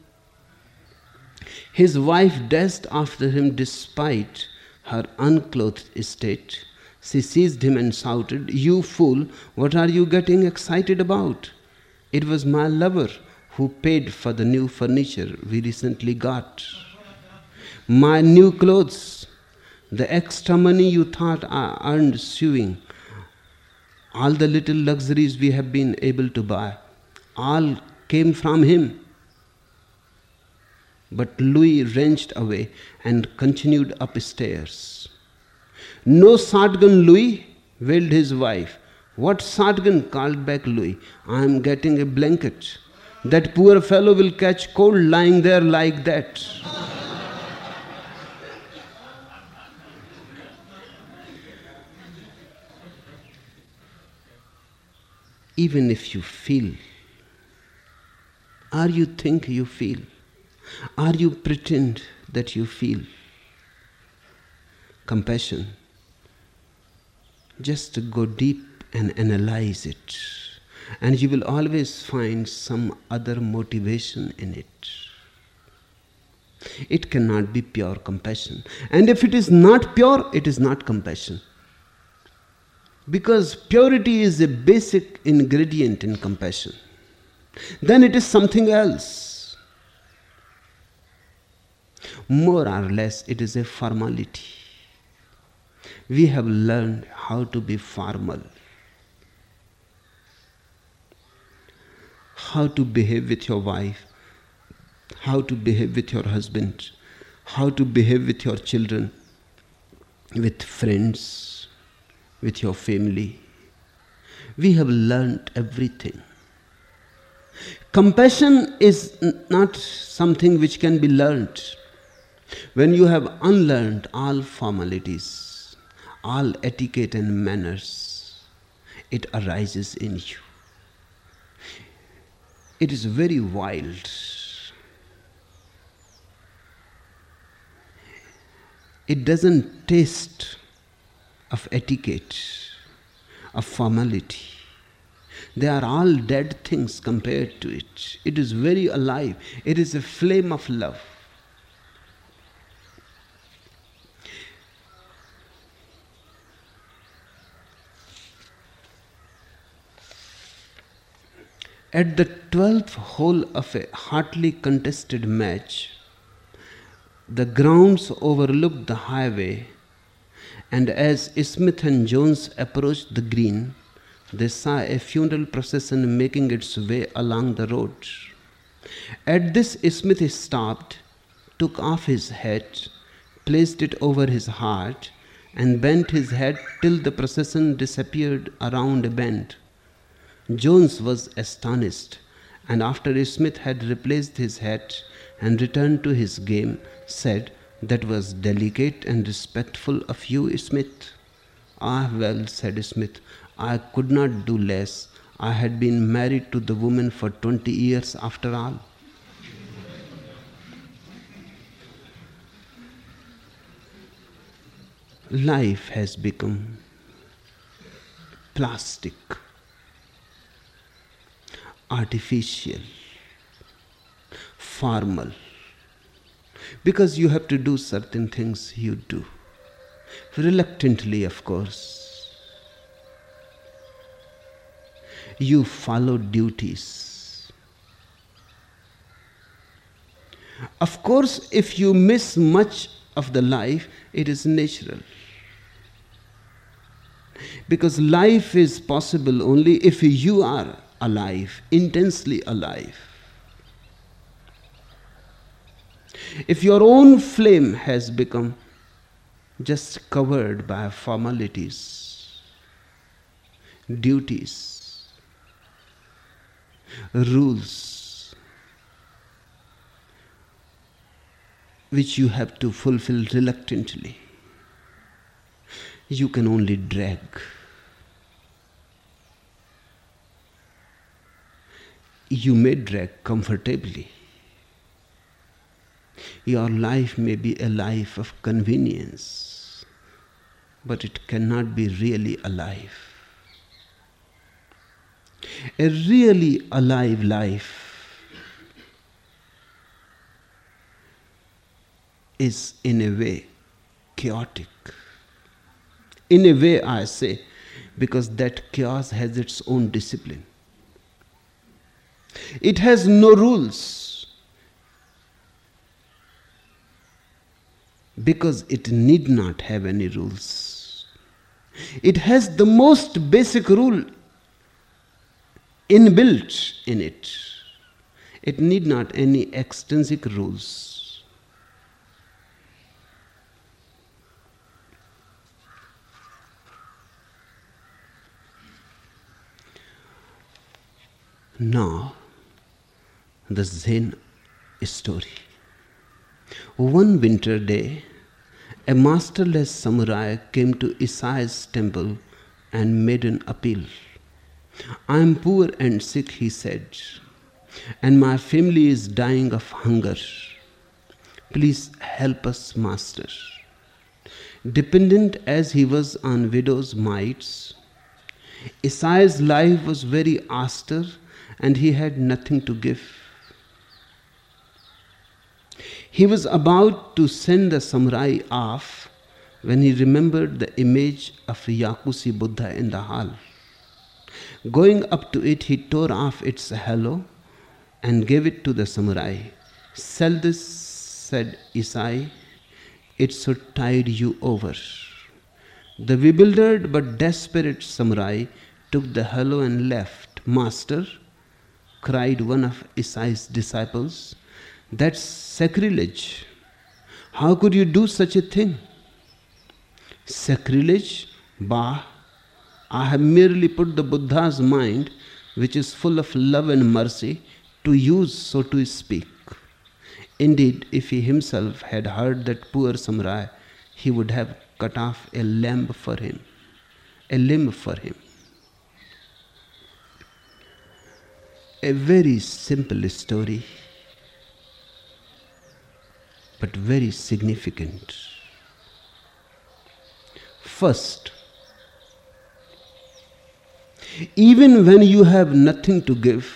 His wife dashed after him despite her unclothed state. She seized him and shouted, "You fool, what are you getting excited about? It was my lover who paid for the new furniture we recently got. My new clothes, the extra money you thought I earned sewing, all the little luxuries we have been able to buy, all came from him." But Louis wrenched away and continued upstairs. "No shotgun, Louis," wailed his wife. "What shotgun?" called back Louis. "I am getting a blanket. That poor fellow will catch cold lying there like that." Even if you feel, or you think you feel, or you pretend that you feel compassion, just go deep and analyze it, and you will always find some other motivation in it. It cannot be pure compassion. And if it is not pure, it is not compassion. Because purity is a basic ingredient in compassion. Then it is something else. More or less, it is a formality. We have learned how to be formal, how to behave with your wife, how to behave with your husband, how to behave with your children, with friends, with your family. We have learned everything. Compassion is not something which can be learned. When you have unlearned all formalities, all etiquette and manners, it arises in you. It is very wild. It doesn't taste of etiquette, of formality. They are all dead things compared to it. It is very alive. It is a flame of love. At the twelfth hole of a hotly contested match, the grounds overlooked the highway, and as Smith and Jones approached the green, they saw a funeral procession making its way along the road. At this, Smith stopped, took off his hat, placed it over his heart, and bent his head till the procession disappeared around a bend. Jones was astonished, and after Smith had replaced his hat and returned to his game, said, "That was delicate and respectful of you, Smith." "Ah, well," said Smith, "I could not do less. I had been married to the woman for twenty years after all." Life has become plastic, artificial, formal. Because you have to do certain things, you do. Reluctantly, of course. You follow duties. Of course, if you miss much of the life, it is natural. Because life is possible only if you are alive, intensely alive. If your own flame has become just covered by formalities, duties, rules, which you have to fulfill reluctantly, you can only drag. You may drag comfortably. Your life may be a life of convenience, but it cannot be really alive. A really alive life is in a way chaotic. In a way, I say, because that chaos has its own discipline. It has no rules, because it need not have any rules. It has the most basic rule inbuilt in it. It need not any extrinsic rules. Now, the Zen story. One winter day, a masterless samurai came to Isai's temple and made an appeal. "I am poor and sick," he said, "and my family is dying of hunger. Please help us, master." Dependent as he was on widow's mites, Isai's life was very austere and he had nothing to give. He was about to send the samurai off when he remembered the image of Yakushi Buddha in the hall. Going up to it, he tore off its halo and gave it to the samurai. "Sell this," said Isai. "It should tide you over." The bewildered but desperate samurai took the halo and left. "Master," cried one of Isai's disciples, "that's sacrilege. How could you do such a thing?" "Sacrilege? Bah! I have merely put the Buddha's mind, which is full of love and mercy, to use, so to speak." Indeed, if he himself had heard that poor samurai, he would have cut off a limb for him, a limb for him. A very simple story, but very significant. First, even when you have nothing to give,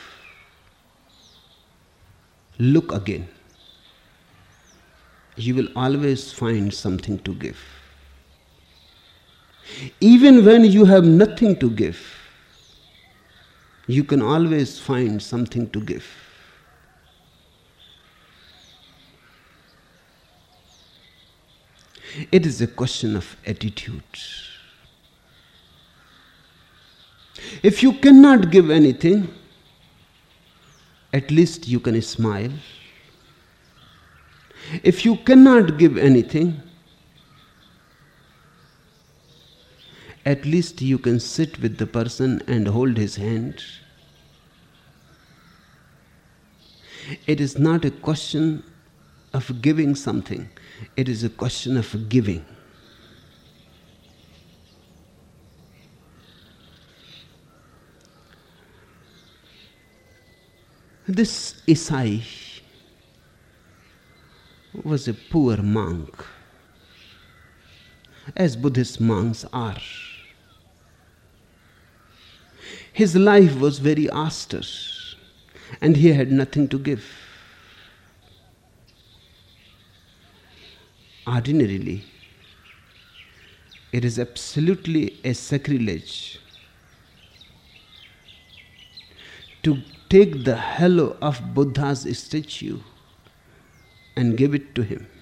look again. You will always find something to give. Even when you have nothing to give, you can always find something to give. It is a question of attitude. If you cannot give anything, at least you can smile. If you cannot give anything, at least you can sit with the person and hold his hand. It is not a question of giving something, it is a question of giving. This Isai was a poor monk, as Buddhist monks are. His life was very austere, and he had nothing to give. Ordinarily, it is absolutely a sacrilege to take the halo of Buddha's statue and give it to him.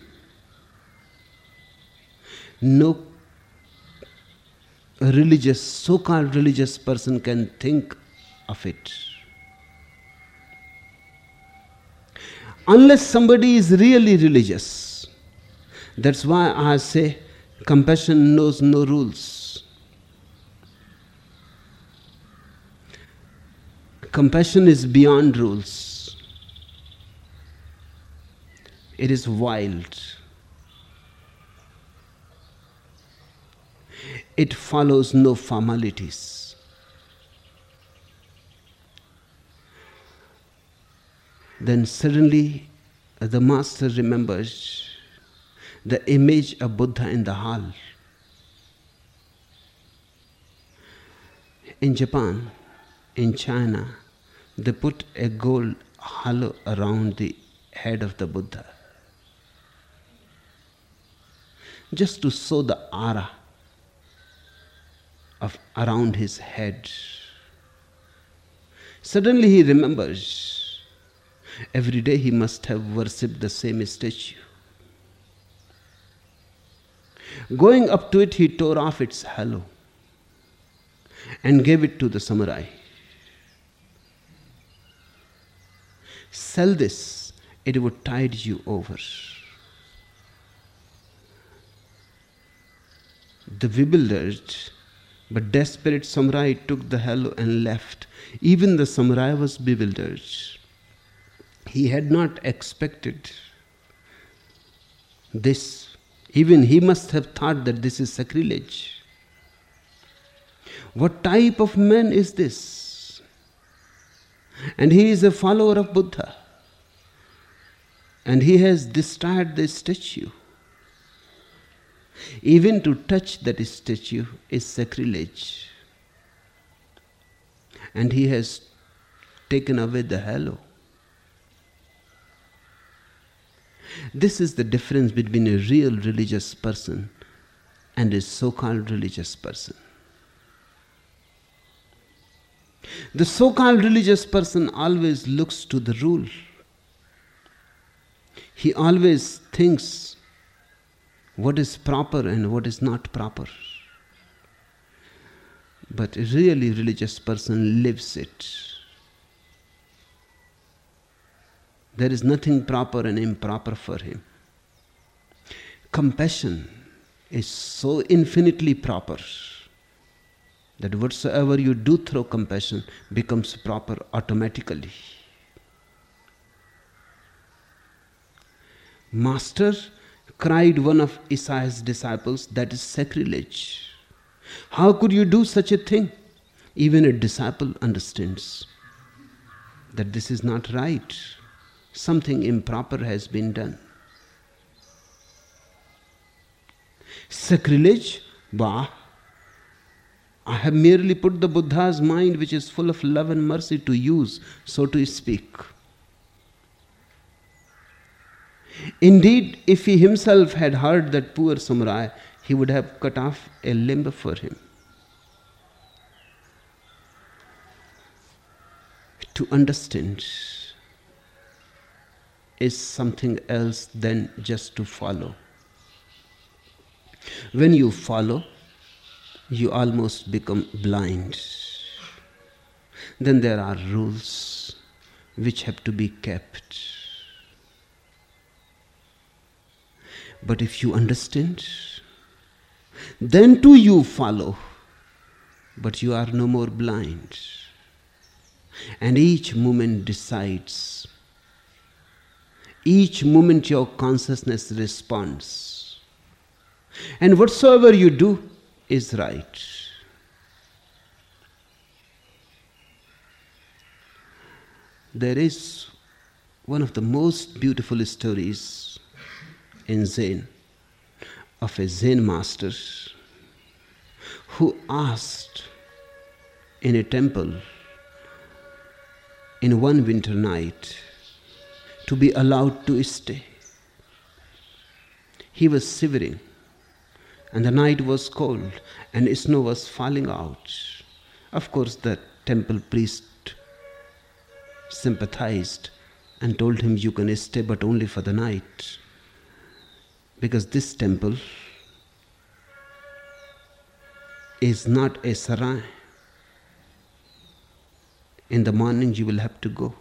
No religious, so-called religious person can think of it. Unless somebody is really religious. That's why I say compassion knows no rules. Compassion is beyond rules. It is wild. It follows no formalities. Then suddenly the master remembers the image of Buddha in the hall. In Japan, in China, they put a gold halo around the head of the Buddha, just to show the aura of around his head. Suddenly he remembers, every day he must have worshipped the same statue. Going up to it, he tore off its halo and gave it to the samurai. Sell this, it would tide you over. The bewildered but desperate samurai took the halo and left. Even the samurai was bewildered. He had not expected this. Even he must have thought that this is sacrilege. What type of man is this? And he is a follower of Buddha. And he has destroyed the statue. Even to touch that statue is sacrilege. And he has taken away the halo. This is the difference between a real religious person and a so-called religious person. The so-called religious person always looks to the rule. He always thinks what is proper and what is not proper. But a really religious person lives it. There is nothing proper and improper for him. Compassion is so infinitely proper that whatsoever you do through compassion becomes proper automatically. Master, cried one of Isaiah's disciples, that is sacrilege. How could you do such a thing? Even a disciple understands that this is not right. Something improper has been done. Sacrilege? Bah! I have merely put the Buddha's mind, which is full of love and mercy, to use, so to speak. Indeed, if he himself had heard that poor samurai, he would have cut off a limb for him. To understand is something else than just to follow. When you follow, you almost become blind. Then there are rules which have to be kept. But if you understand, then too you follow, but you are no more blind. And each moment decides. Each moment your consciousness responds. And whatsoever you do is right. There is one of the most beautiful stories in Zen of a Zen master who asked in a temple in one winter night to be allowed to stay. He was shivering, and the night was cold, and snow was falling out. Of course, the temple priest sympathized and told him, "You can stay, but only for the night, because this temple is not a sarai. In the morning you will have to go."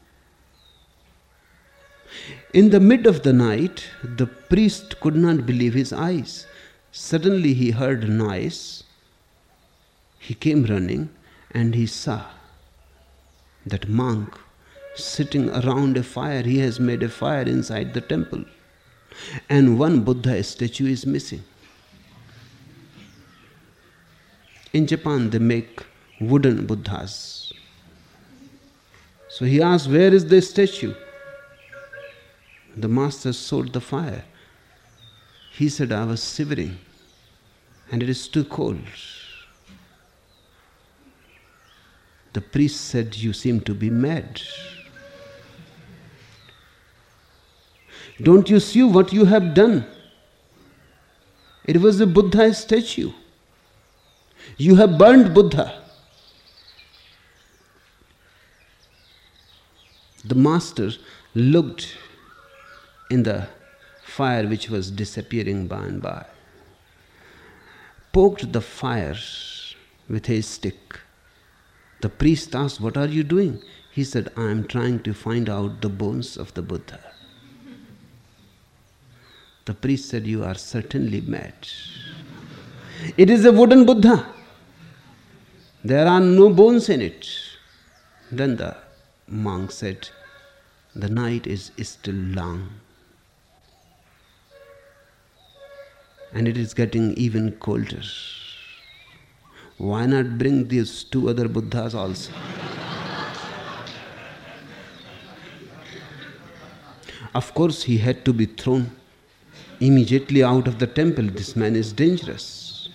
In the mid of the night, the priest could not believe his eyes. Suddenly he heard a noise. He came running and he saw that monk sitting around a fire. He has made a fire inside the temple, and one Buddha statue is missing. In Japan they make wooden Buddhas. So he asked, "Where is the statue?" The master showed the fire. He said, "I was shivering and it is too cold." The priest said, "You seem to be mad. Don't you see what you have done? It was a Buddha statue. You have burned Buddha." The master looked in the fire which was disappearing by and by, poked the fire with a stick. The priest asked, "What are you doing?" He said, "I am trying to find out the bones of the Buddha." The priest said, "You are certainly mad. It is a wooden Buddha. There are no bones in it." Then the monk said, "The night is still long, and it is getting even colder. Why not bring these two other Buddhas also?" Of course, he had to be thrown immediately out of the temple. This man is dangerous.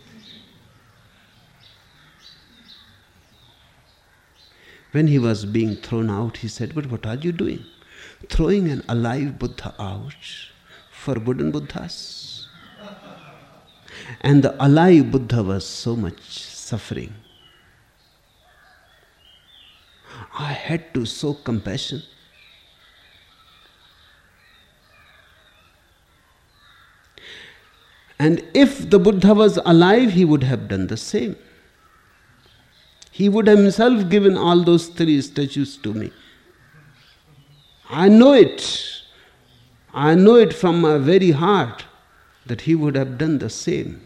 When he was being thrown out, he said, "But what are you doing? Throwing an alive Buddha out for wooden Buddhas?" And the alive Buddha was so much suffering. I had to show compassion. And if the Buddha was alive, he would have done the same. He would have himself given all those three statues to me. I know it. I know it from my very heart that he would have done the same.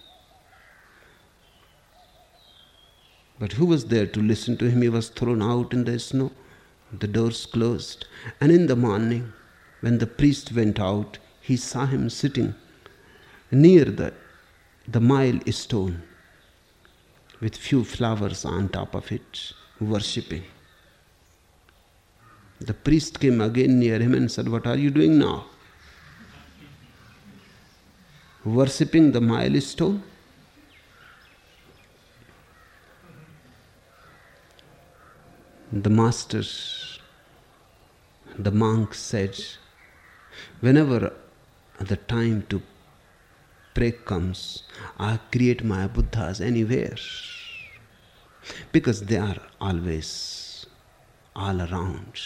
But who was there to listen to him? He was thrown out in the snow. The doors closed. And in the morning, when the priest went out, he saw him sitting near the, the milestone with few flowers on top of it, worshipping. The priest came again near him and said, "What are you doing now? Worshipping the milestone?" The master, the monk said, "Whenever the time to pray comes, I create my Buddhas anywhere, because they are always all around.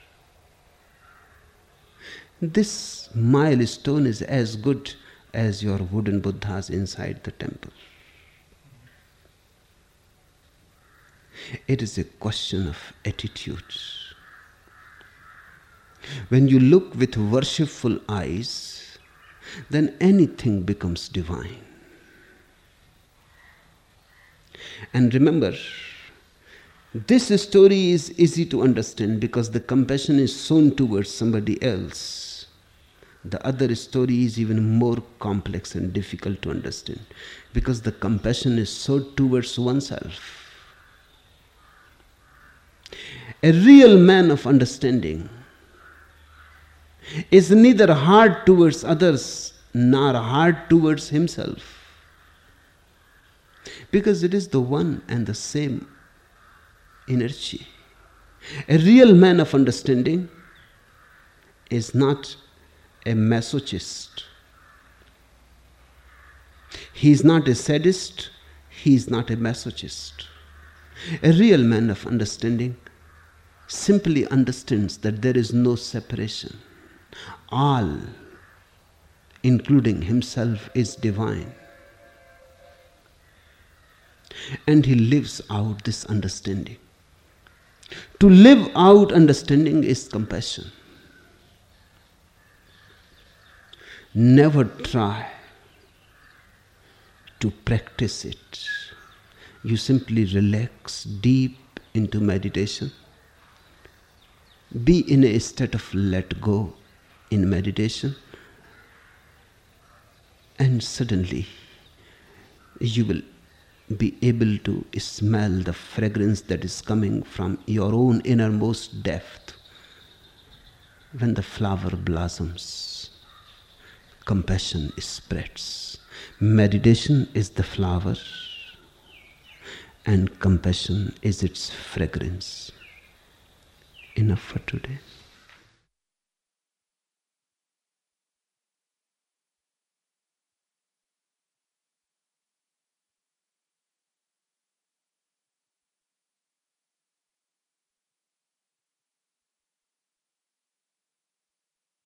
This milestone is as good as your wooden Buddhas inside the temple. It is a question of attitude. When you look with worshipful eyes, then anything becomes divine. And remember, this story is easy to understand because the compassion is shown towards somebody else. The other story is even more complex and difficult to understand because the compassion is shown towards oneself. A real man of understanding is neither hard towards others nor hard towards himself, because it is the one and the same energy. A real man of understanding is not a masochist. He is not a sadist. He is not a masochist. A real man of understanding simply understands that there is no separation. All, including himself, is divine. And he lives out this understanding. To live out understanding is compassion. Never try to practice it. You simply relax deep into meditation. Be in a state of let go in meditation, and suddenly you will be able to smell the fragrance that is coming from your own innermost depth. When the flower blossoms, compassion spreads. Meditation is the flower, and compassion is its fragrance. Enough for today.